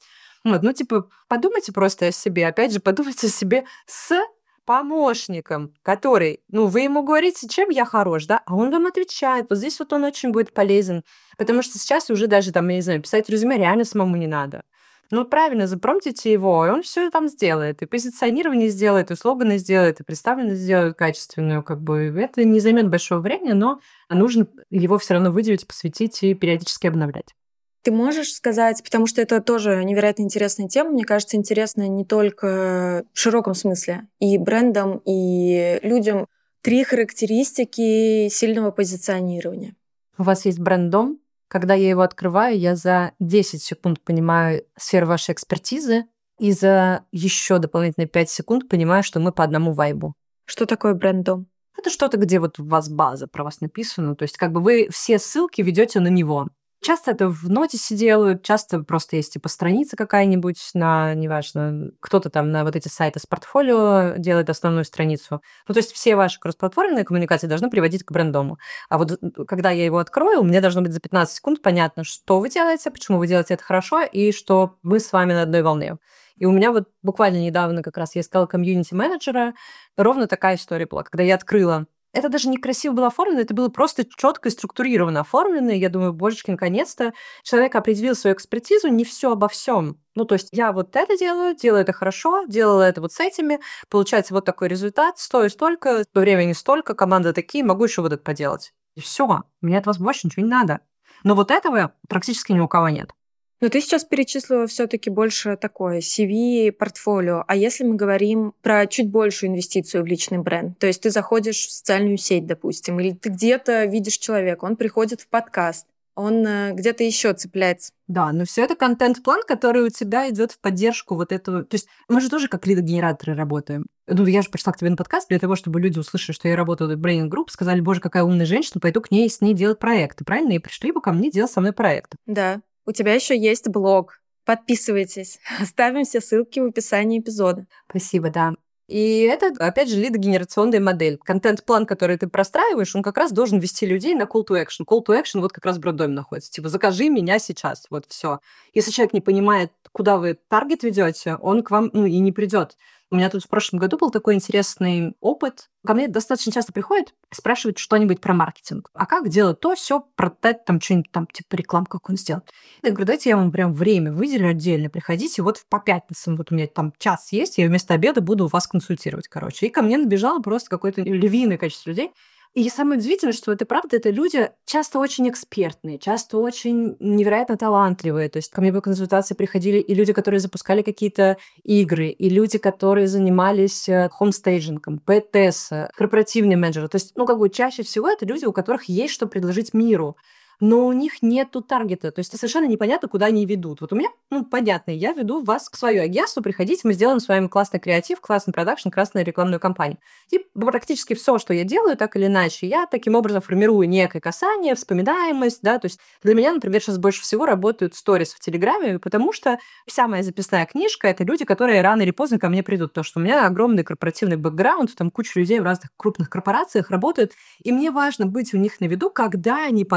Подумайте просто о себе. Опять же, подумайте о себе с помощником, который, вы ему говорите, чем я хорош, да, а он вам отвечает. Вот здесь он очень будет полезен. Потому что сейчас уже даже, писать резюме реально самому не надо. Правильно, запромптите его, и он все там сделает. И позиционирование сделает, и слоганы сделает, и представленность сделает качественную. Это не займет большого времени, но нужно его все равно выделить, посвятить и периодически обновлять. Ты можешь сказать, потому что это тоже невероятно интересная тема, мне кажется, интересная не только в широком смысле, и брендам, и людям, 3 характеристики сильного позиционирования. У вас есть бренд-дом. Когда я его открываю, я за 10 секунд понимаю сферу вашей экспертизы, и за еще дополнительные 5 секунд понимаю, что мы по одному вайбу. Что такое бренд-дом? Это что-то, где у вас база про вас написана, то есть вы все ссылки ведете на него. Часто это в нотисе делают, часто просто есть страница какая-нибудь на, неважно, кто-то там на вот эти сайты с портфолио делает основную страницу. То есть все ваши кроссплатформенные коммуникации должны приводить к брендому. А вот когда я его открою, у меня должно быть за 15 секунд понятно, что вы делаете, почему вы делаете это хорошо, и что мы с вами на одной волне. И у меня буквально недавно как раз я искала комьюнити-менеджера, ровно такая история была, когда я открыла. Это даже не красиво было оформлено, это было просто четко и структурированно оформлено. И я думаю, божечки, наконец-то человек определил свою экспертизу, не все обо всем. То есть я вот это делаю это хорошо, делала это вот с этими, получается вот такой результат, стою столько, по времени столько, команда такие, могу еще вот это поделать. И все, мне от вас больше ничего не надо. Но вот этого практически ни у кого нет. Но ты сейчас перечислила все-таки больше такое CV, портфолио. А если мы говорим про чуть большую инвестицию в личный бренд, то есть ты заходишь в социальную сеть, допустим, или ты где-то видишь человека, он приходит в подкаст, он где-то еще цепляется. Да, но все это контент-план, который у тебя идет в поддержку вот этого. То есть мы же тоже как лидогенераторы работаем. Я же пришла к тебе на подкаст для того, чтобы люди услышали, что я работаю в Brain Group, сказали, боже, какая умная женщина, пойду к ней с ней делать проекты, правильно? И пришли бы ко мне делать со мной проекты. Да. У тебя еще есть блог. Подписывайтесь. Оставим все ссылки в описании эпизода. Спасибо, да. И это, опять же, лидогенерационная модель. Контент-план, который ты простраиваешь, он как раз должен вести людей на call to action. Call to action вот как раз в бренддоме находится. Закажи меня сейчас. Вот все. Если человек не понимает, куда вы таргет ведете, он к вам и не придет. У меня тут в прошлом году был такой интересный опыт. Ко мне достаточно часто приходят, спрашивают что-нибудь про маркетинг. А как делать то, все, продать что-нибудь рекламу какую-нибудь сделать. Я говорю, дайте я вам прям время выделю отдельно, приходите, по пятницам, у меня час есть, я вместо обеда буду вас консультировать, И ко мне набежало просто какое-то львиное количество людей. И самое удивительное, что это правда, это люди часто очень экспертные, часто очень невероятно талантливые. То есть ко мне по консультации приходили и люди, которые запускали какие-то игры, и люди, которые занимались хомстейджингом, ПТС, корпоративные менеджеры. То есть, чаще всего это люди, у которых есть что предложить миру. Но у них нету таргета, то есть совершенно непонятно, куда они ведут. Вот у меня, понятно, я веду вас к свое агентство, приходите, мы сделаем с вами классный креатив, классный продакшн, классную рекламную кампанию. И практически все, что я делаю, так или иначе, я таким образом формирую некое касание, вспоминаемость, да, то есть для меня, например, сейчас больше всего работают сторис в Телеграме, потому что вся моя записная книжка — это люди, которые рано или поздно ко мне придут, потому что у меня огромный корпоративный бэкграунд, там куча людей в разных крупных корпорациях работают, и мне важно быть у них на виду, когда они подумают, что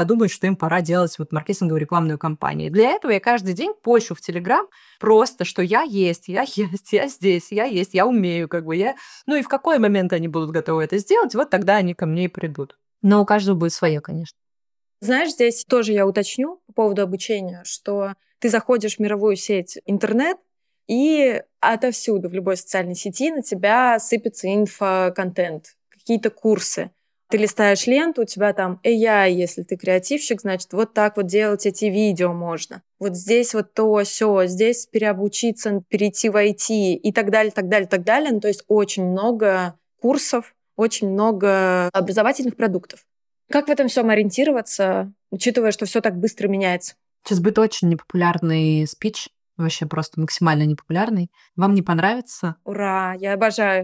им пора делать вот маркетинговую рекламную кампанию. Для этого я каждый день пощу в Телеграм просто, что я есть, я здесь, я есть, я умею, как бы я... Ну и в какой момент они будут готовы это сделать, вот тогда они ко мне и придут. Но у каждого будет свое, конечно. Знаешь, здесь тоже я уточню по поводу обучения, что ты заходишь в мировую сеть интернет, и отовсюду, в любой социальной сети, на тебя сыпется инфоконтент, какие-то курсы. Ты листаешь ленту, у тебя там AI, если ты креативщик, значит, вот так вот делать эти видео можно. Вот здесь вот то, сё, здесь переобучиться, перейти в IT и так далее, так далее, так далее. Ну, то есть очень много курсов, очень много образовательных продуктов. Как в этом всем ориентироваться, учитывая, что все так быстро меняется? Сейчас будет очень непопулярный спич, вообще просто максимально непопулярный. Вам не понравится? Ура, я обожаю.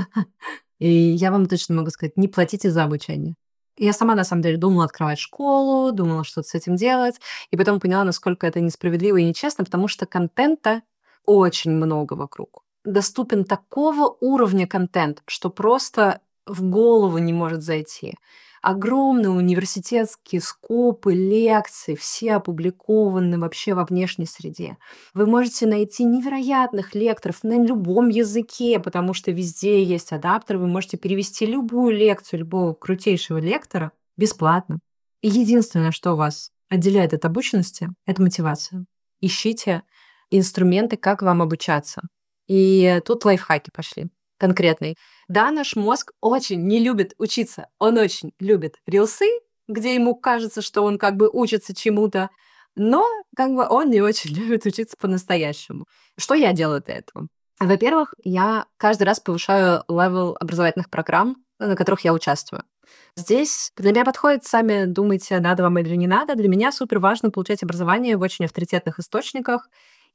И я вам точно могу сказать, не платите за обучение. Я сама, на самом деле, думала открывать школу, думала что-то с этим делать, и потом поняла, насколько это несправедливо и нечестно, потому что контента очень много вокруг. Доступен такого уровня контент, что просто в голову не может зайти. Огромные университетские скопы, лекции, все опубликованы вообще во внешней среде. Вы можете найти невероятных лекторов на любом языке, потому что везде есть адаптер. Вы можете перевести любую лекцию любого крутейшего лектора бесплатно. И единственное, что вас отделяет от обученности, это мотивация. Ищите инструменты, как вам обучаться. И тут лайфхаки пошли конкретные. Да, наш мозг очень не любит учиться. Он очень любит рилсы, где ему кажется, что он как бы учится чему-то, но как бы он не очень любит учиться по-настоящему. Что я делаю для этого? Во-первых, я каждый раз повышаю левел образовательных программ, на которых я участвую. Здесь для меня подходит, сами думайте, надо вам или не надо. Для меня супер важно получать образование в очень авторитетных источниках,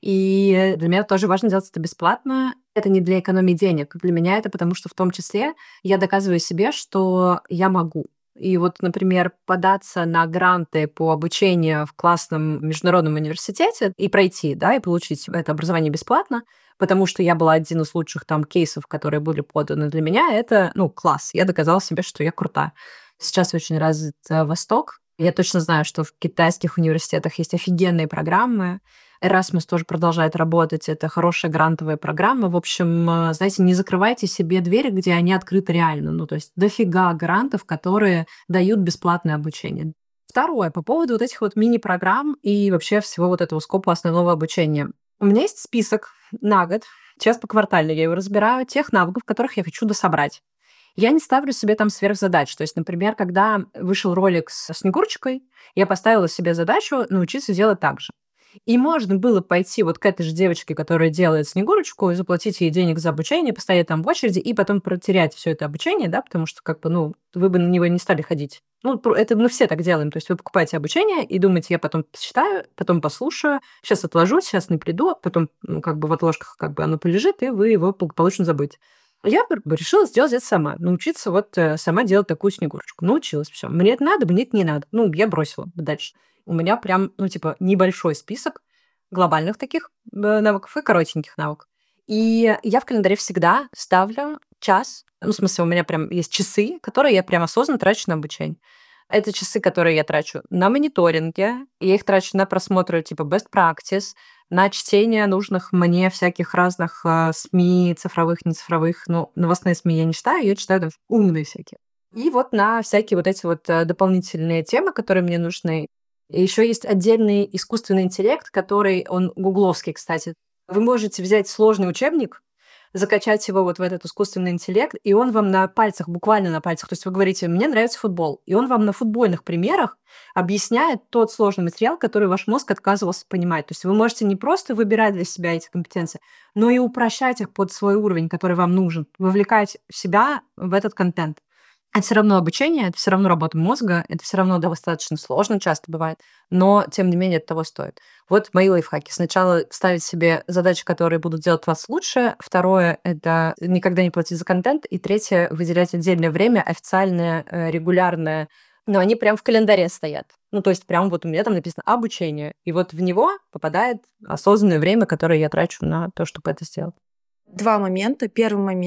и для меня тоже важно делать это бесплатно. Это не для экономии денег. Для меня это потому, что в том числе я доказываю себе, что я могу. И вот, например, податься на гранты по обучению в классном международном университете и пройти, да, и получить это образование бесплатно, потому что я была один из лучших там кейсов, которые были поданы для меня, это, ну, класс. Я доказала себе, что я крутая. Сейчас очень развит Восток. Я точно знаю, что в китайских университетах есть офигенные программы. Erasmus тоже продолжает работать. Это хорошая грантовая программа. В общем, знаете, не закрывайте себе двери, где они открыты реально. Ну, то есть дофига грантов, которые дают бесплатное обучение. Второе, по поводу вот этих вот мини-программ и вообще всего вот этого скопа основного обучения. У меня есть список на год, сейчас поквартально я его разбираю, тех навыков, которых я хочу дособрать. Я не ставлю себе там сверхзадач. То есть, например, когда вышел ролик со Снегурочкой, я поставила себе задачу научиться делать так же. И можно было пойти вот к этой же девочке, которая делает Снегурочку, и заплатить ей денег за обучение, постоять там в очереди, и потом протерять все это обучение, да, потому что, как бы, ну, вы бы на него не стали ходить. Ну, это мы все так делаем. То есть вы покупаете обучение и думаете, я потом почитаю, потом послушаю, сейчас отложу, сейчас не приду, потом, ну, как бы в отложках как бы оно полежит, и вы его благополучно забудете. Я решила сделать это сама, научиться вот сама делать такую Снегурочку. Научилась, все. Мне это надо, мне это не надо. Ну, я бросила дальше. У меня прям, ну, типа, небольшой список глобальных таких навыков и коротеньких навыков. И я в календаре всегда ставлю час, ну, в смысле, у меня прям есть часы, которые я прям осознанно трачу на обучение. Это часы, которые я трачу на мониторинге, я их трачу на просмотры типа best practice, на чтение нужных мне всяких разных СМИ, цифровых, нецифровых. Ну, новостные СМИ я не читаю, я читаю там умные всякие. И вот на всякие вот эти вот дополнительные темы, которые мне нужны. Еще есть отдельный искусственный интеллект, который, он гугловский, кстати. Вы можете взять сложный учебник, закачать его вот в этот искусственный интеллект, и он вам на пальцах, буквально на пальцах, то есть вы говорите, мне нравится футбол, и он вам на футбольных примерах объясняет тот сложный материал, который ваш мозг отказывался понимать. То есть вы можете не просто выбирать для себя эти компетенции, но и упрощать их под свой уровень, который вам нужен, вовлекать себя в этот контент. Это все равно обучение, это все равно работа мозга, это все равно достаточно сложно, часто бывает, но, тем не менее, это того стоит. Вот мои лайфхаки. Сначала ставить себе задачи, которые будут делать вас лучше. Второе — это никогда не платить за контент. И третье — выделять отдельное время, официальное, регулярное. Но они прям в календаре стоят. Ну, то есть прям вот у меня там написано «обучение». И вот в него попадает осознанное время, которое я трачу на то, чтобы это сделать. Два момента. Первый момент.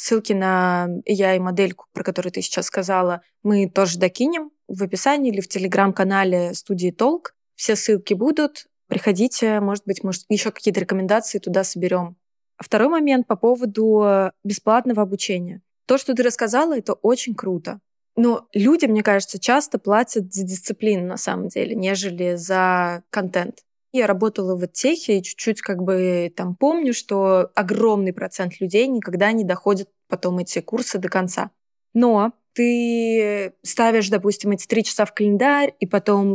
Ссылки на AI модельку, про которую ты сейчас сказала, мы тоже докинем в описании или в телеграм-канале студии Толк. Все ссылки будут. Приходите, может быть, еще какие-то рекомендации туда соберем. А второй момент по поводу бесплатного обучения. То, что ты рассказала, это очень круто. Но люди, мне кажется, часто платят за дисциплину на самом деле, нежели за контент. Я работала в техе и чуть-чуть там помню, что огромный процент людей никогда не доходят потом эти курсы до конца. Но ты ставишь, допустим, эти 3 часа в календарь, и потом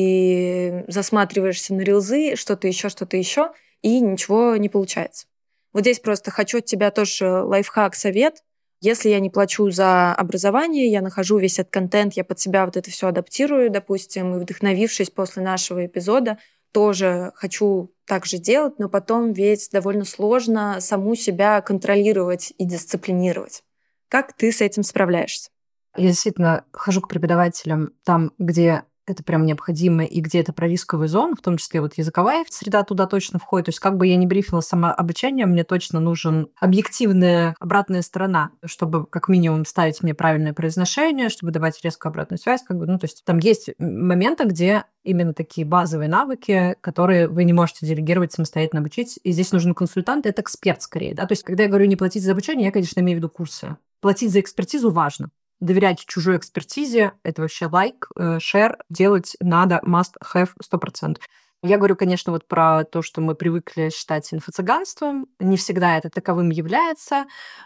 ты засматриваешься на рилзы, что-то еще, и ничего не получается. Вот здесь просто хочу от тебя тоже лайфхак, совет. Если я не плачу за образование, я нахожу весь этот контент, я под себя вот это все адаптирую, допустим, и вдохновившись после нашего эпизода, тоже хочу так же делать, но потом ведь довольно сложно саму себя контролировать и дисциплинировать. Как ты с этим справляешься? Я действительно хожу к преподавателям там, где это прям необходимо, и где это про рисковую зону, в том числе вот языковая среда туда точно входит. То есть как бы я не брифила самообучение, мне точно нужен объективная обратная сторона, чтобы как минимум ставить мне правильное произношение, чтобы давать резкую обратную связь. То есть там есть моменты, где именно такие базовые навыки, которые вы не можете делегировать самостоятельно обучить. И здесь нужен консультант, это эксперт скорее. Да? То есть когда я говорю не платить за обучение, я, конечно, имею в виду курсы. Платить за экспертизу важно. Доверять чужой экспертизе, это вообще share, делать надо, must have 100%. Я говорю, конечно, вот про то, что мы привыкли считать инфо-цыганством. Не всегда это таковым является,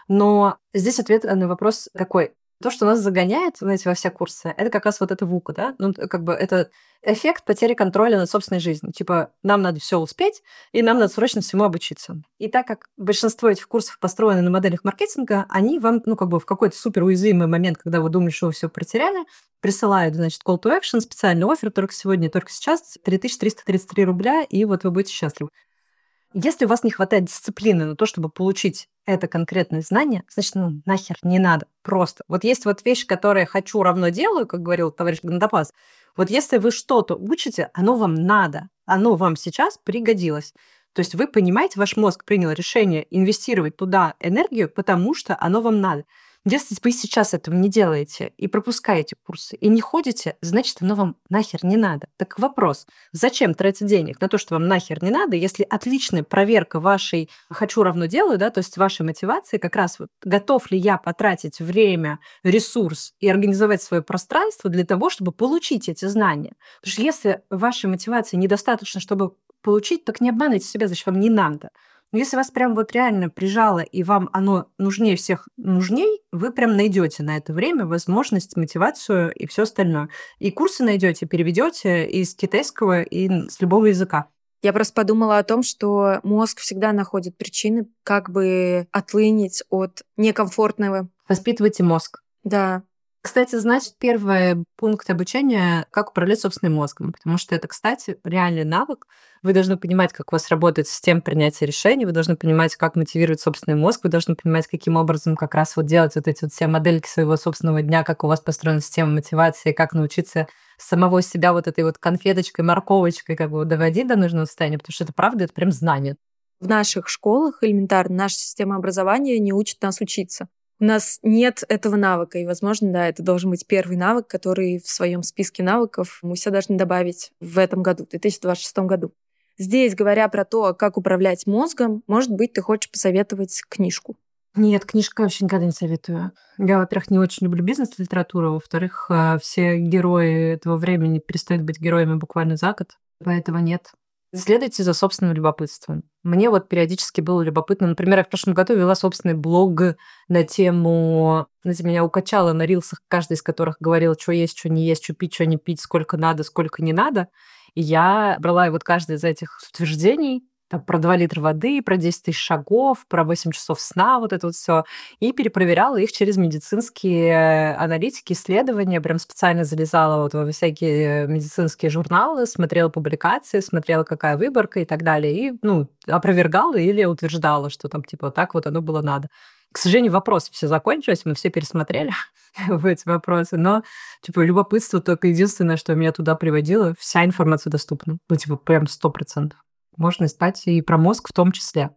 но здесь ответ на вопрос такой. То, что нас загоняет, знаете, во все курсы, это как раз вот эта ВУКа, да? Это эффект потери контроля над собственной жизнью. Типа, нам надо все успеть, и нам надо срочно всему обучиться. И так как большинство этих курсов построены на моделях маркетинга, они вам, в какой-то супер уязвимый момент, когда вы думали, что вы все потеряли, присылают, call to action, специальный оффер только сегодня, только сейчас, 3333 рубля, и вот вы будете счастливы. Если у вас не хватает дисциплины на то, чтобы получить это конкретное знание, значит, нахер не надо. Просто. Вот есть вот вещь, которая «хочу» равно «делаю», как говорил товарищ Гандапас. Вот если вы что-то учите, оно вам надо, оно вам сейчас пригодилось. То есть вы понимаете, ваш мозг принял решение инвестировать туда энергию, потому что оно вам надо. Если вы сейчас этого не делаете и пропускаете курсы, и не ходите, значит, оно вам нахер не надо. Так вопрос, зачем тратить денег на то, что вам нахер не надо, если отличная проверка вашей «хочу равно делаю», да, то есть вашей мотивации, как раз вот готов ли я потратить время, ресурс и организовать свое пространство для того, чтобы получить эти знания. Потому что если вашей мотивации недостаточно, чтобы получить, так не обманывайте себя, значит, вам не надо. Но если вас прям вот реально прижало, и вам оно нужнее всех нужней, вы прям найдете на это время возможность, мотивацию и все остальное. И курсы найдете, переведете из китайского и с любого языка. Я просто подумала о том, что мозг всегда находит причины, как бы отлынить от некомфортного. Воспитывайте мозг. Да. Кстати, значит, первый пункт обучения — как управлять собственным мозгом, потому что это, кстати, реальный навык. Вы должны понимать, как у вас работает система принятия решений, вы должны понимать, как мотивировать собственный мозг, вы должны понимать, каким образом как раз вот делать вот эти вот все модельки своего собственного дня, как у вас построена система мотивации, как научиться самого себя вот этой вот конфеточкой, морковочкой как бы доводить до нужного состояния, потому что это правда, это прям знание. В наших школах элементарно наша система образования не учит нас учиться. У нас нет этого навыка, и, возможно, да, это должен быть первый навык, который в своем списке навыков мы все должны добавить в этом году, в 2026 году. Здесь, говоря про то, как управлять мозгом, может быть, ты хочешь посоветовать книжку? Нет, книжку я вообще никогда не советую. Я, во-первых, не очень люблю бизнес-литературу, во-вторых, все герои этого времени перестают быть героями буквально за год, поэтому нет. Следуйте за собственным любопытством. Мне вот периодически было любопытно. Например, я в прошлом году вела собственный блог на тему... Знаете, меня укачало на рилсах, каждый из которых говорил, что есть, что не есть, что пить, что не пить, сколько надо, сколько не надо. И я брала вот каждое из этих утверждений, там, про 2 литра воды, про 10 тысяч шагов, про 8 часов сна, вот это вот все, и перепроверяла их через медицинские аналитики, исследования, прям специально залезала вот во всякие медицинские журналы, смотрела публикации, смотрела, какая выборка и так далее, и, опровергала или утверждала, что там, типа, так вот оно было надо. К сожалению, вопросы все закончились, мы все пересмотрели в эти вопросы, но, любопытство только единственное, что меня туда приводило, вся информация доступна, прям 100%. Можно искать и про мозг в том числе.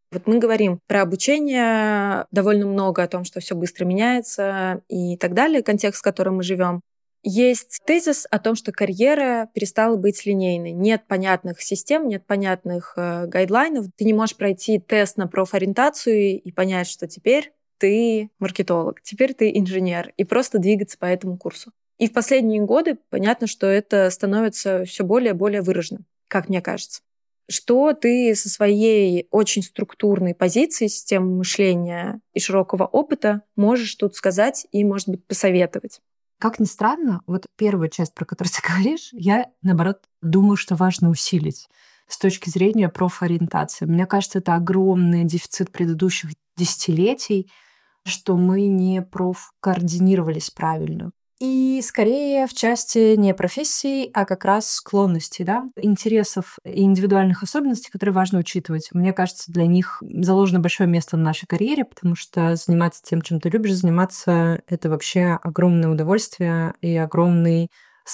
Вот мы говорим про обучение довольно много, о том, что все быстро меняется и так далее, контекст, в котором мы живем. Есть тезис о том, что карьера перестала быть линейной. Нет понятных систем, нет понятных гайдлайнов. Ты не можешь пройти тест на профориентацию и понять, что теперь ты маркетолог, теперь ты инженер, и просто двигаться по этому курсу. И в последние годы понятно, что это становится все более и более выраженным, как мне кажется. Что ты со своей очень структурной позиции, системы мышления и широкого опыта можешь тут сказать и, может быть, посоветовать? Как ни странно, вот первая часть, про которую ты говоришь, я, наоборот, думаю, что важно усилить с точки зрения профориентации. Мне кажется, это огромный дефицит предыдущих десятилетий, что мы не профкоординировались правильно. И скорее в части не профессий, а как раз склонностей, да, интересов и индивидуальных особенностей, которые важно учитывать. Мне кажется, для них заложено большое место в нашей карьере, потому что заниматься тем, чем ты любишь заниматься, это вообще огромное удовольствие и огромный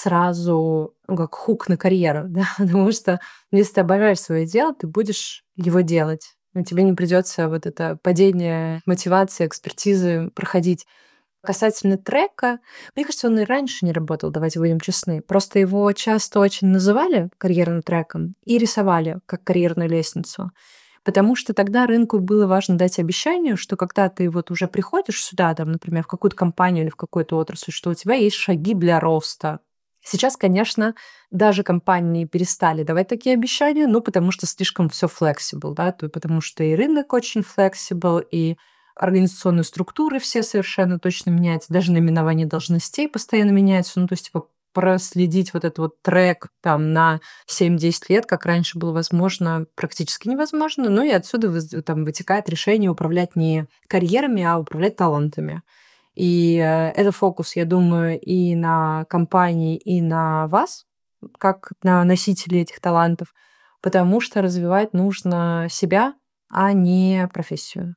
сразу как хук на карьеру, да, потому что если ты обожаешь свое дело, ты будешь его делать. Тебе не придется вот это падение мотивации, экспертизы проходить. Касательно трека, мне кажется, он и раньше не работал, давайте будем честны. Просто его часто очень называли карьерным треком и рисовали как карьерную лестницу. Потому что тогда рынку было важно дать обещание, что когда ты вот уже приходишь сюда, там, например, в какую-то компанию или в какую-то отрасль, что у тебя есть шаги для роста. Сейчас, конечно, даже компании перестали давать такие обещания, ну, потому что слишком все flexible, да, потому что и рынок очень flexible, и организационные структуры все совершенно точно меняются, даже наименование должностей постоянно меняются. Ну, то есть, типа, проследить вот этот вот трек там на 7-10 лет, как раньше было возможно, практически невозможно. Ну и отсюда там вытекает решение управлять не карьерами, а управлять талантами. И это фокус, я думаю, и на компании, и на вас, как на носителей этих талантов, потому что развивать нужно себя, а не профессию.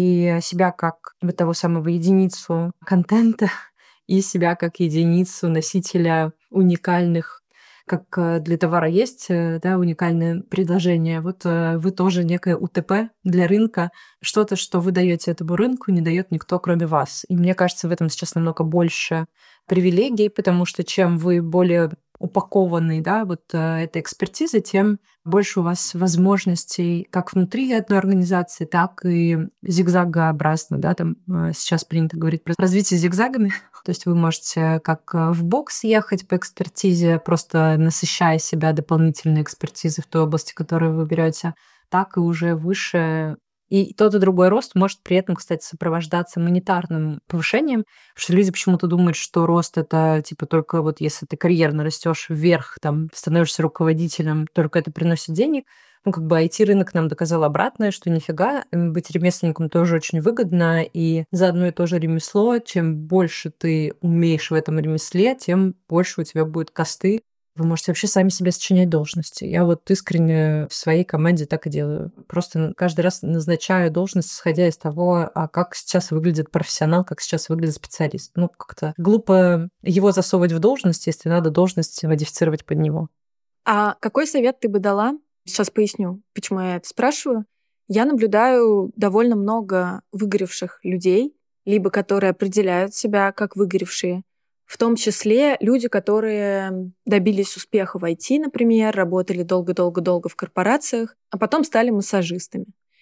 И себя как вот того самого единицу контента, и себя как единицу носителя уникальных, как для товара есть, да, уникальное предложение. Вот вы тоже некое УТП для рынка, что-то, что вы даете этому рынку, не дает никто, кроме вас. И мне кажется, в этом сейчас намного больше привилегий, потому что чем вы более упакованный, да, вот этой экспертизы, тем больше у вас возможностей как внутри одной организации, так и зигзагообразно, да, там сейчас принято говорить про развитие зигзагами, то есть вы можете как в бокс ехать по экспертизе, просто насыщая себя дополнительной экспертизой в той области, которую вы берете, так и уже выше. И тот и другой рост может при этом, кстати, сопровождаться монетарным повышением, потому что люди почему-то думают, что рост — это типа только вот если ты карьерно растешь вверх, там, становишься руководителем, только это приносит денег. Ну, как бы IT-рынок нам доказал обратное, что нифига, быть ремесленником тоже очень выгодно, и за одно и то же ремесло, чем больше ты умеешь в этом ремесле, тем больше у тебя будет косты. Вы можете вообще сами себе сочинять должности. Я вот искренне в своей команде так и делаю. Просто каждый раз назначаю должность, исходя из того, а как сейчас выглядит профессионал, как сейчас выглядит специалист. Ну, как-то глупо его засовывать в должность, если надо должность модифицировать под него. А какой совет ты бы дала? Сейчас поясню, почему я это спрашиваю. Я наблюдаю довольно много выгоревших людей, либо которые определяют себя как выгоревшие, в том числе люди, которые добились успеха в IT, например, работали долго-долго-долго в корпорациях, а потом стали массажистами.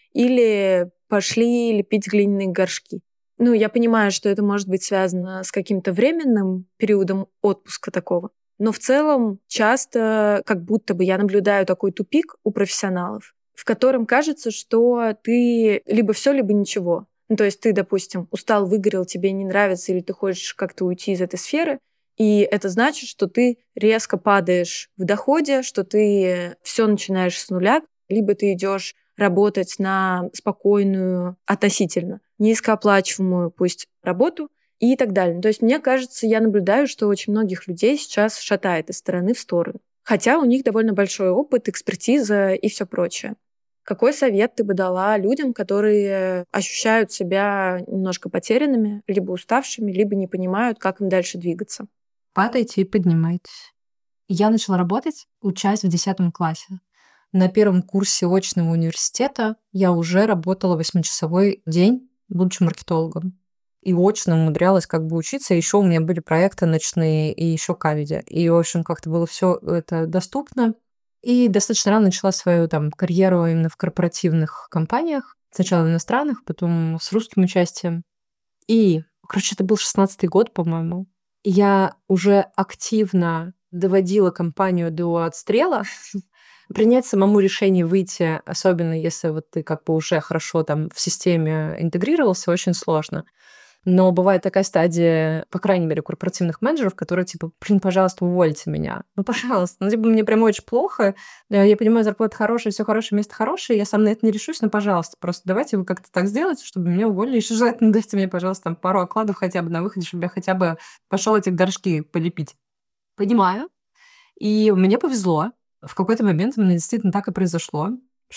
Или пошли лепить глиняные горшки. Ну, я понимаю, что это может быть связано с каким-то временным периодом отпуска такого. Но в целом часто как будто бы я наблюдаю такой тупик у профессионалов, в котором кажется, что ты либо все, либо ничего. Ну, то есть ты, допустим, устал, выгорел, тебе не нравится, или ты хочешь как-то уйти из этой сферы, и это значит, что ты резко падаешь в доходе, что ты все начинаешь с нуля, либо ты идешь работать на спокойную, относительно низкооплачиваемую пусть работу и так далее. То есть мне кажется, я наблюдаю, что очень многих людей сейчас шатает из стороны в сторону. Хотя у них довольно большой опыт, экспертиза и все прочее. Какой совет ты бы дала людям, которые ощущают себя немножко потерянными, либо уставшими, либо не понимают, как им дальше двигаться? Падайте и поднимайтесь. Я начала работать, учась в 10 классе. на первом курсе очного университета я уже работала 8-часовой день, будучи маркетологом. И очно умудрялась как бы учиться. Еще у меня были проекты ночные и еще ковиде. И, в общем, как-то было все это доступно. И достаточно рано начала свою там карьеру именно в корпоративных компаниях. Сначала иностранных, потом с русским участием. И, короче, это был 16-й год, по-моему. И я уже активно доводила компанию до отстрела. Принять самому решение выйти, особенно если вот ты как бы уже хорошо там в системе интегрировался, очень сложно. Но бывает такая стадия, по крайней мере, корпоративных менеджеров, которые типа, блин, пожалуйста, увольте меня. Ну, пожалуйста. Ну, типа, мне прям очень плохо. Я понимаю, зарплата хорошая, все хорошее, место хорошее, я сам на это не решусь, но, пожалуйста, просто давайте вы как-то так сделаете, чтобы меня уволили. Еще желательно дайте мне, пожалуйста, там пару окладов хотя бы на выходе, чтобы я хотя бы пошел эти горшки полепить. Понимаю. И мне повезло. В какой-то момент у меня действительно так и произошло,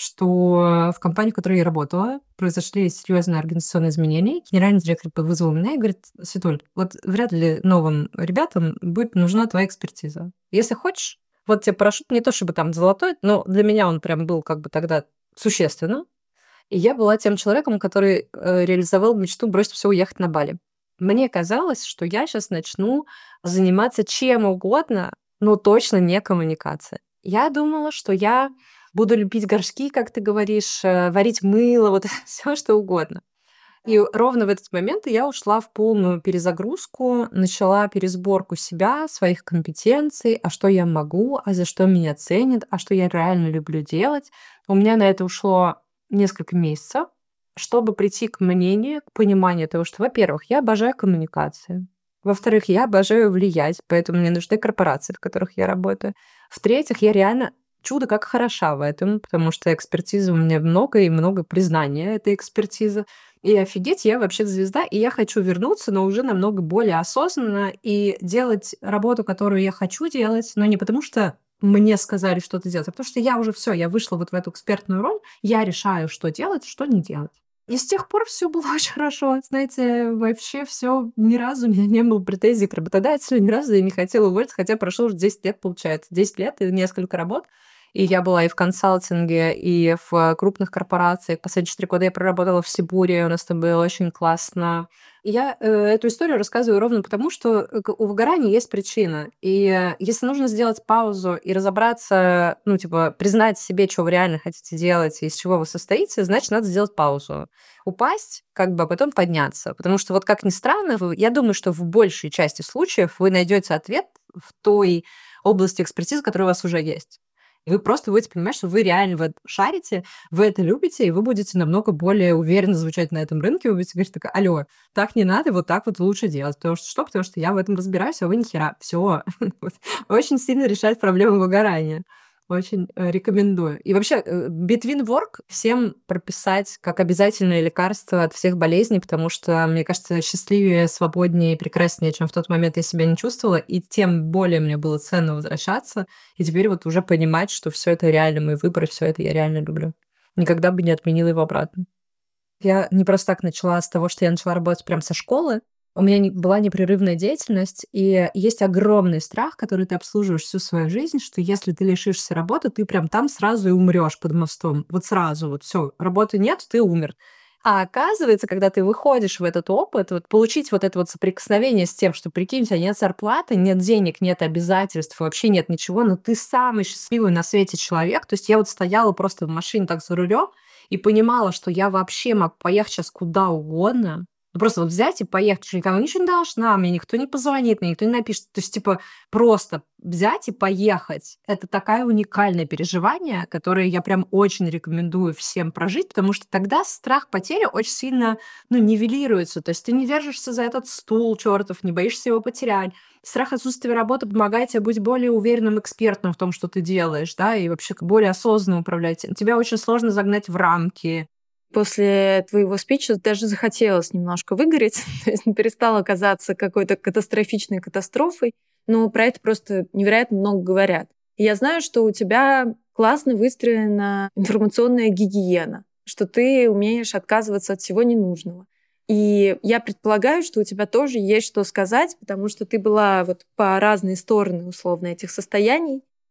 что в компании, в которой я работала, произошли серьезные организационные изменения. Генеральный директор вызвал меня и говорит: Светуль, вот вряд ли новым ребятам будет нужна твоя экспертиза. Если хочешь, вот тебе парашют, не то чтобы там золотой, но для меня он прям был как бы тогда существенно. И я была тем человеком, который реализовал мечту бросить все, уехать на Бали. Мне казалось, что я сейчас начну заниматься чем угодно, но точно не коммуникация. Я думала, что я буду лепить горшки, как ты говоришь, варить мыло, вот все что угодно. И ровно в этот момент я ушла в полную перезагрузку, начала пересборку себя, своих компетенций, а что я могу, а за что меня ценят, а что я реально люблю делать. У меня на это ушло несколько месяцев, чтобы прийти к мнению, к пониманию того, что, во-первых, я обожаю коммуникации. Во-вторых, я обожаю влиять, поэтому мне нужны корпорации, в которых я работаю. В-третьих, я реально чудо как хороша в этом, потому что экспертизы у меня много и много признания этой экспертизы. И офигеть, я вообще звезда, и я хочу вернуться, но уже намного более осознанно и делать работу, которую я хочу делать, но не потому что мне сказали что-то делать, а потому что я уже все, я вышла вот в эту экспертную роль, я решаю, что делать, что не делать. И с тех пор все было очень хорошо. Знаете, вообще все ни разу у меня не было претензий к работодателю, ни разу я не хотела уволиться, хотя прошло уже 10 лет, получается. 10 лет и несколько работ. И я была и в консалтинге, и в крупных корпорациях. Последние 4 года я проработала в Сибуре, у нас там было очень классно. И я эту историю рассказываю ровно потому, что у выгорания есть причина. И если нужно сделать паузу и разобраться, ну, типа, признать себе, что вы реально хотите делать и из чего вы состоите, значит, надо сделать паузу. Упасть, как бы, а потом подняться. Потому что, вот как ни странно, я думаю, что в большей части случаев вы найдете ответ в той области экспертизы, которая у вас уже есть. И вы просто будете понимать, что вы реально в этом шарите, вы это любите, и вы будете намного более уверенно звучать на этом рынке. Вы будете говорить: такая, алло, так не надо, вот так вот лучше делать. Потому что что? Потому что я в этом разбираюсь, а вы ни хера. Все. Очень сильно решает проблему выгорания. Очень рекомендую. И вообще, Between Work всем прописать как обязательное лекарство от всех болезней, потому что, мне кажется, счастливее, свободнее и прекраснее, чем в тот момент я себя не чувствовала, и тем более мне было ценно возвращаться, и теперь вот уже понимать, что все это реально мой выбор, и все это я реально люблю. Никогда бы не отменила его обратно. Я не просто так начала с того, что я начала работать прямо со школы. У меня была непрерывная деятельность, и есть огромный страх, который ты обслуживаешь всю свою жизнь, что если ты лишишься работы, ты прям там сразу и умрешь под мостом. Вот сразу, вот все, работы нет, ты умер. А оказывается, когда ты выходишь в этот опыт, вот получить вот это вот соприкосновение с тем, что, прикинь, у тебя нет зарплаты, нет денег, нет обязательств, вообще нет ничего, но ты самый счастливый на свете человек. То есть я вот стояла просто в машине так за рулем и понимала, что я вообще могу поехать сейчас куда угодно. Ну, просто вот взять и поехать, что никому ничего не должна, мне никто не позвонит, мне никто не напишет. То есть, типа, просто взять и поехать. Это такое уникальное переживание, которое я прям очень рекомендую всем прожить, потому что тогда страх потери очень сильно, ну, нивелируется. То есть ты не держишься за этот стул чертов, не боишься его потерять. Страх отсутствия работы помогает тебе быть более уверенным экспертом в том, что ты делаешь, да, и вообще более осознанно управлять. Тебя очень сложно загнать в рамки. После твоего спича даже захотелось немножко выгореть, то есть перестало казаться какой-то катастрофичной катастрофой, но про это просто невероятно много говорят. И я знаю, что у тебя классно выстроена информационная гигиена, что ты умеешь отказываться от всего ненужного. И я предполагаю, что у тебя тоже есть что сказать, потому что ты была вот по разные стороны, условно, этих состояний.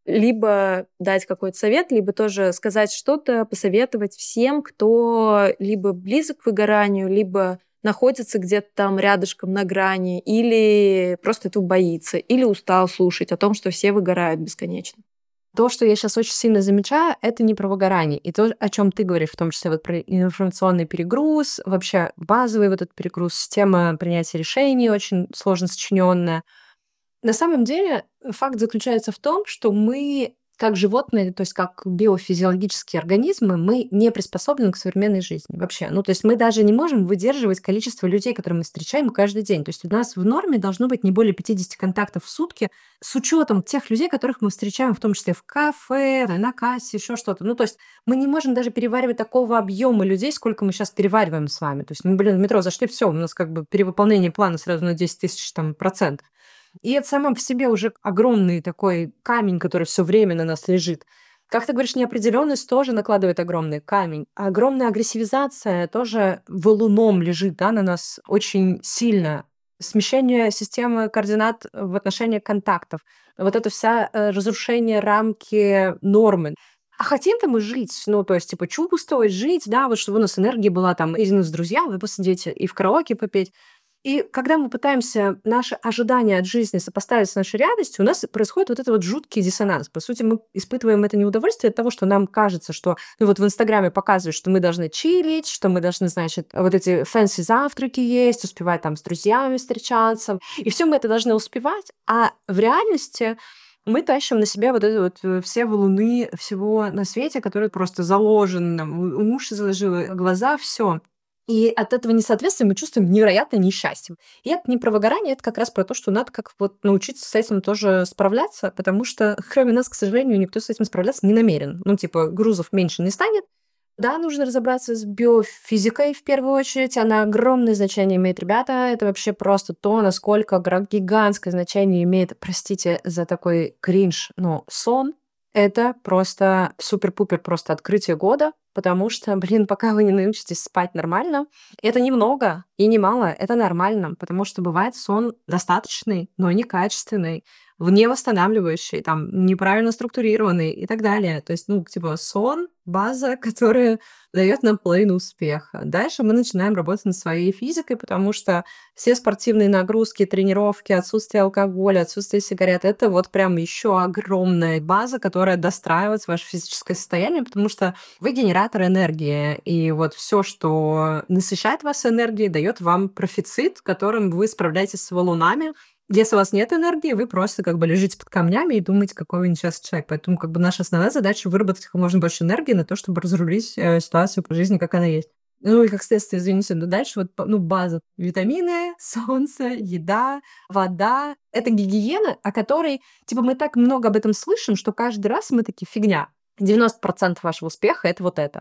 либо дать какой-то совет, либо тоже сказать что-то, посоветовать всем, кто либо близок к выгоранию, либо находится где-то там рядышком на грани, или просто этого боится, или устал слушать о том, что все выгорают бесконечно. То, что я сейчас очень сильно замечаю, это не про выгорание. И то, о чем ты говоришь, в том числе вот про информационный перегруз, вообще базовый вот этот перегруз, система принятия решений очень сложно сочиненная. На самом деле факт заключается в том, что мы, как животные, то есть как биофизиологические организмы, мы не приспособлены к современной жизни вообще. То есть мы даже не можем выдерживать количество людей, которые мы встречаем каждый день. То есть у нас в норме должно быть не более 50 контактов в сутки с учетом тех людей, которых мы встречаем, в том числе в кафе, на кассе, еще что-то. То есть мы не можем даже переваривать такого объема людей, сколько мы сейчас перевариваем с вами. То есть мы, в метро зашли, все, у нас как бы перевыполнение плана сразу на 10 тысяч процентов. И это само по себе уже огромный такой камень, который все время на нас лежит. Как ты говоришь, неопределенность тоже накладывает огромный камень. А огромная агрессивизация тоже валуном лежит, на нас очень сильно. Смещение системы координат в отношении контактов. Вот это вся разрушение рамки нормы. А хотим-то мы жить, то есть, чувствовать, жить, вот чтобы у нас энергия была там, и с друзьями посидеть, и в караоке попеть. И когда мы пытаемся наши ожидания от жизни сопоставить с нашей реальностью, у нас происходит вот этот жуткий диссонанс. По сути, мы испытываем это неудовольствие от того, что нам кажется, что в Инстаграме показывают, что мы должны чилить, что мы должны, вот эти фэнси завтраки есть, успевать там с друзьями встречаться. И все мы это должны успевать. А в реальности мы тащим на себя вот это все валуны всего на свете, которые просто заложены, уши заложило, глаза, все. И от этого несоответствия мы чувствуем невероятное несчастье. И это не про выгорание, это как раз про то, что надо научиться с этим тоже справляться, потому что кроме нас, к сожалению, никто с этим справляться не намерен. Грузов меньше не станет. Да, нужно разобраться с биофизикой в первую очередь. Она огромное значение имеет, ребята. Это вообще просто то, насколько гигантское значение имеет, простите за такой кринж, но сон. Это просто супер-пупер просто открытие года, потому что, пока вы не научитесь спать нормально, это немного и не мало, это нормально, потому что бывает сон достаточный, но некачественный, вневосстанавливающий, неправильно структурированный и так далее. То есть, сон — база, которая дает нам половину успеха. Дальше мы начинаем работать над своей физикой, потому что все спортивные нагрузки, тренировки, отсутствие алкоголя, отсутствие сигарет — это прям еще огромная база, которая достраивает ваше физическое состояние, потому что вы генератор энергии, и все, что насыщает вас энергией, дает вам профицит, которым вы справляетесь с валунами. Если у вас нет энергии, вы просто лежите под камнями и думаете, какой вы несчастный человек. Поэтому наша основная задача — выработать как можно больше энергии на то, чтобы разрулить ситуацию по жизни, как она есть. И как следствие, извините, дальше база: витамины, солнце, еда, вода. Это гигиена, о которой, мы так много об этом слышим, что каждый раз мы такие: фигня. 90% вашего успеха — это это.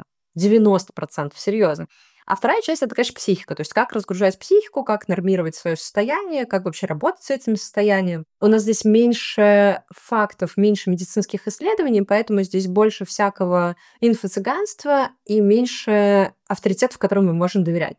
90%, серьезно. А вторая часть — это, конечно, психика. То есть как разгружать психику, как нормировать свое состояние, как вообще работать с этим состоянием. У нас здесь меньше фактов, меньше медицинских исследований, поэтому здесь больше всякого инфо-цыганства и меньше авторитетов, которым мы можем доверять.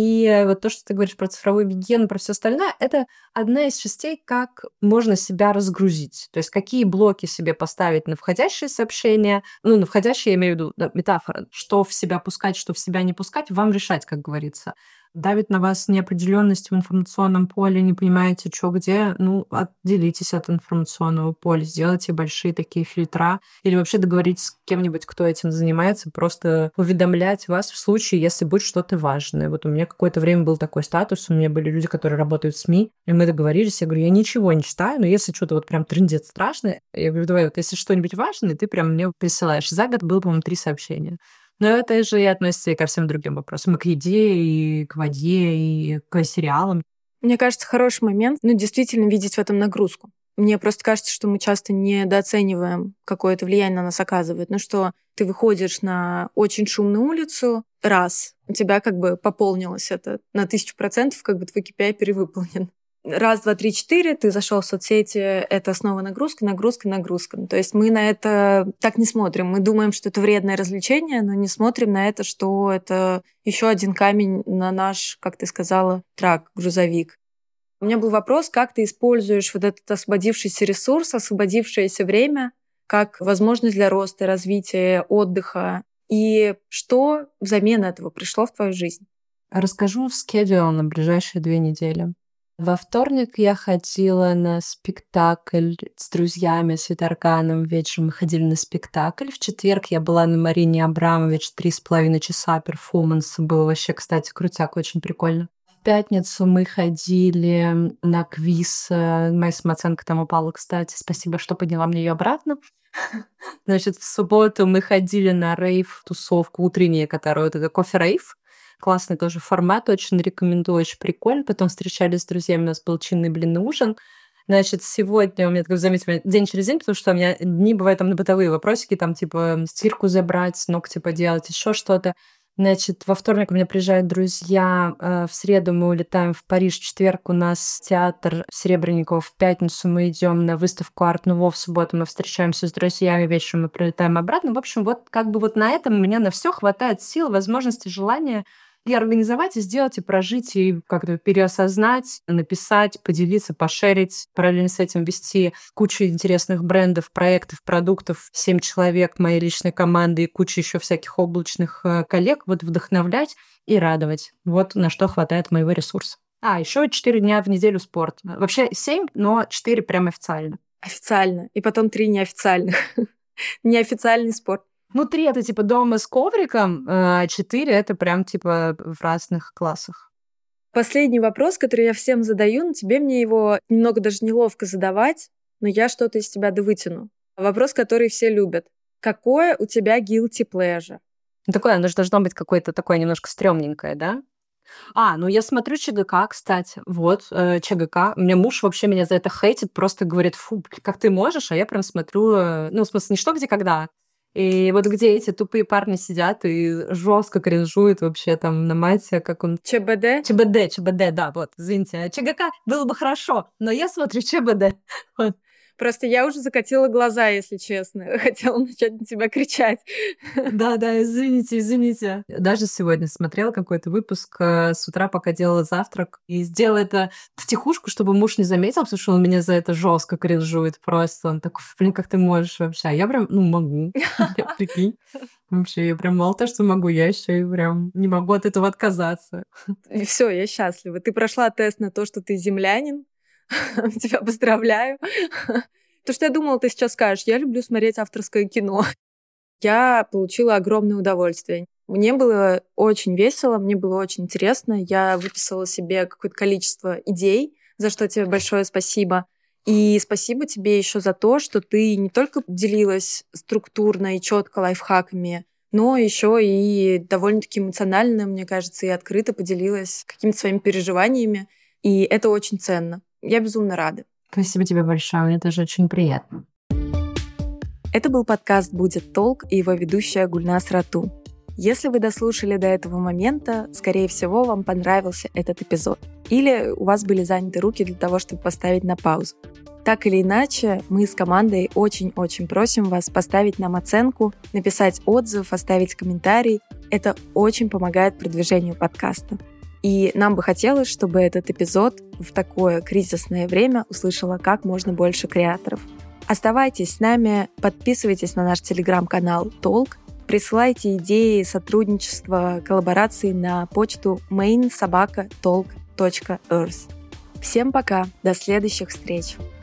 И то, что ты говоришь про цифровую гигиену, про все остальное, это одна из частей, как можно себя разгрузить. То есть какие блоки себе поставить на входящие сообщения. На входящие, я имею в виду, метафора. Что в себя пускать, что в себя не пускать, вам решать, как говорится. Давит на вас неопределенность в информационном поле, не понимаете, что где, отделитесь от информационного поля, сделайте большие такие фильтра, или вообще договоритесь с кем-нибудь, кто этим занимается, просто уведомлять вас в случае, если будет что-то важное. У меня какое-то время был такой статус, у меня были люди, которые работают в СМИ, и мы договорились, я говорю, я ничего не читаю, но если что-то прям трындец страшное, я говорю, давай, если что-нибудь важное, ты прям мне присылаешь. За год было, по-моему, 3 сообщения. Но это же и относится и ко всем другим вопросам. И к еде, и к воде, и к сериалам. Мне кажется, хороший момент, действительно видеть в этом нагрузку. Мне просто кажется, что мы часто недооцениваем, какое это влияние на нас оказывает. Что ты выходишь на очень шумную улицу, раз, у тебя пополнилось это на 1000%, твой KPI перевыполнен. Раз, два, три, четыре, ты зашел в соцсети, это снова нагрузка. То есть мы на это так не смотрим. Мы думаем, что это вредное развлечение, но не смотрим на это, что это еще один камень на наш, как ты сказала, трак, грузовик. У меня был вопрос, как ты используешь этот освободившийся ресурс, освободившееся время как возможность для роста, развития, отдыха. И что взамен этого пришло в твою жизнь? Расскажу schedule на ближайшие 2 недели. Во вторник я ходила на спектакль с друзьями, с Виторганом. Вечером мы ходили на спектакль. В четверг я была на Марине Абрамович 3,5 часа перформанс. Было вообще, кстати, крутяк, очень прикольно. В пятницу мы ходили на квиз. Моя самооценка там упала, кстати. Спасибо, что подняла мне ее обратно. Значит, в субботу мы ходили на рейв-тусовку утреннюю, которая вот это кофе-рейв. Классный тоже формат, очень рекомендую, очень прикольно. Потом встречались с друзьями, у нас был чинный блинный ужин. Значит, сегодня у меня, заметьте, день через день, потому что у меня дни бывают там на бытовые вопросики, там типа стирку забрать, ногти поделать, еще что-то. Значит, во вторник у меня приезжают друзья, в среду мы улетаем в Париж, в четверг у нас театр Серебренникова, в пятницу мы идем на выставку Art Nouveau, в субботу мы встречаемся с друзьями, вечером мы прилетаем обратно. В общем, вот как бы вот на этом у меня на все хватает сил, возможностей, желания и организовать, и сделать, и прожить, и как-то переосознать, написать, поделиться, пошерить, параллельно с этим вести кучу интересных брендов, проектов, продуктов, 7 человек моей личной команды и куча еще всяких облачных коллег, вот вдохновлять и радовать. Вот на что хватает моего ресурса. Еще 4 дня в неделю спорт. Вообще 7, но 4 прям официально. Официально. И потом 3 неофициальных. Неофициальный спорт. 3 это типа дома с ковриком, а 4 это прям типа в разных классах. Последний вопрос, который я всем задаю, но тебе мне его немного даже неловко задавать, но я что-то из тебя довытяну. Вопрос, который все любят. Какое у тебя guilty pleasure? Такое, оно же должно быть какое-то такое немножко стрёмненькое, да? Я смотрю ЧГК, кстати. Вот, ЧГК. У меня муж вообще меня за это хейтит, просто говорит, фу, как ты можешь? А я прям смотрю, в смысле, не что, где, когда. И вот где эти тупые парни сидят и жестко кринжуют вообще там на мате, как он... ЧБД? ЧБД, да, вот, извините. ЧГК было бы хорошо, но я смотрю ЧБД. Вот. Просто я уже закатила глаза, если честно. Хотела начать на тебя кричать. Да, извините. Даже сегодня смотрела какой-то выпуск с утра, пока делала завтрак, и сделала это втихушку, чтобы муж не заметил, потому что он меня за это жестко кринжует просто. Он такой, блин, как ты можешь вообще? А я прям, могу. Прикинь. Вообще, я прям мало того, что могу, я еще и прям не могу от этого отказаться. И все, я счастлива. Ты прошла тест на то, что ты землянин. Тебя поздравляю. То, что я думала, ты сейчас скажешь, я люблю смотреть авторское кино. Я получила огромное удовольствие. Мне было очень весело, мне было очень интересно. Я выписала себе какое-то количество идей, за что тебе большое спасибо. И спасибо тебе еще за то, что ты не только делилась структурно и четко лайфхаками, но еще и довольно-таки эмоционально, мне кажется, и открыто поделилась какими-то своими переживаниями. И это очень ценно. Я безумно рада. Спасибо тебе большое, мне тоже очень приятно. Это был подкаст «Будет толк» и его ведущая Гульнас Рату. Если вы дослушали до этого момента, скорее всего, вам понравился этот эпизод. Или у вас были заняты руки для того, чтобы поставить на паузу. Так или иначе, мы с командой очень-очень просим вас поставить нам оценку, написать отзыв, оставить комментарий. Это очень помогает продвижению подкаста. И нам бы хотелось, чтобы этот эпизод в такое кризисное время услышало как можно больше креаторов. Оставайтесь с нами, подписывайтесь на наш телеграм-канал «Толк», присылайте идеи сотрудничества, коллаборации на почту main@talk.earth. Всем пока, до следующих встреч!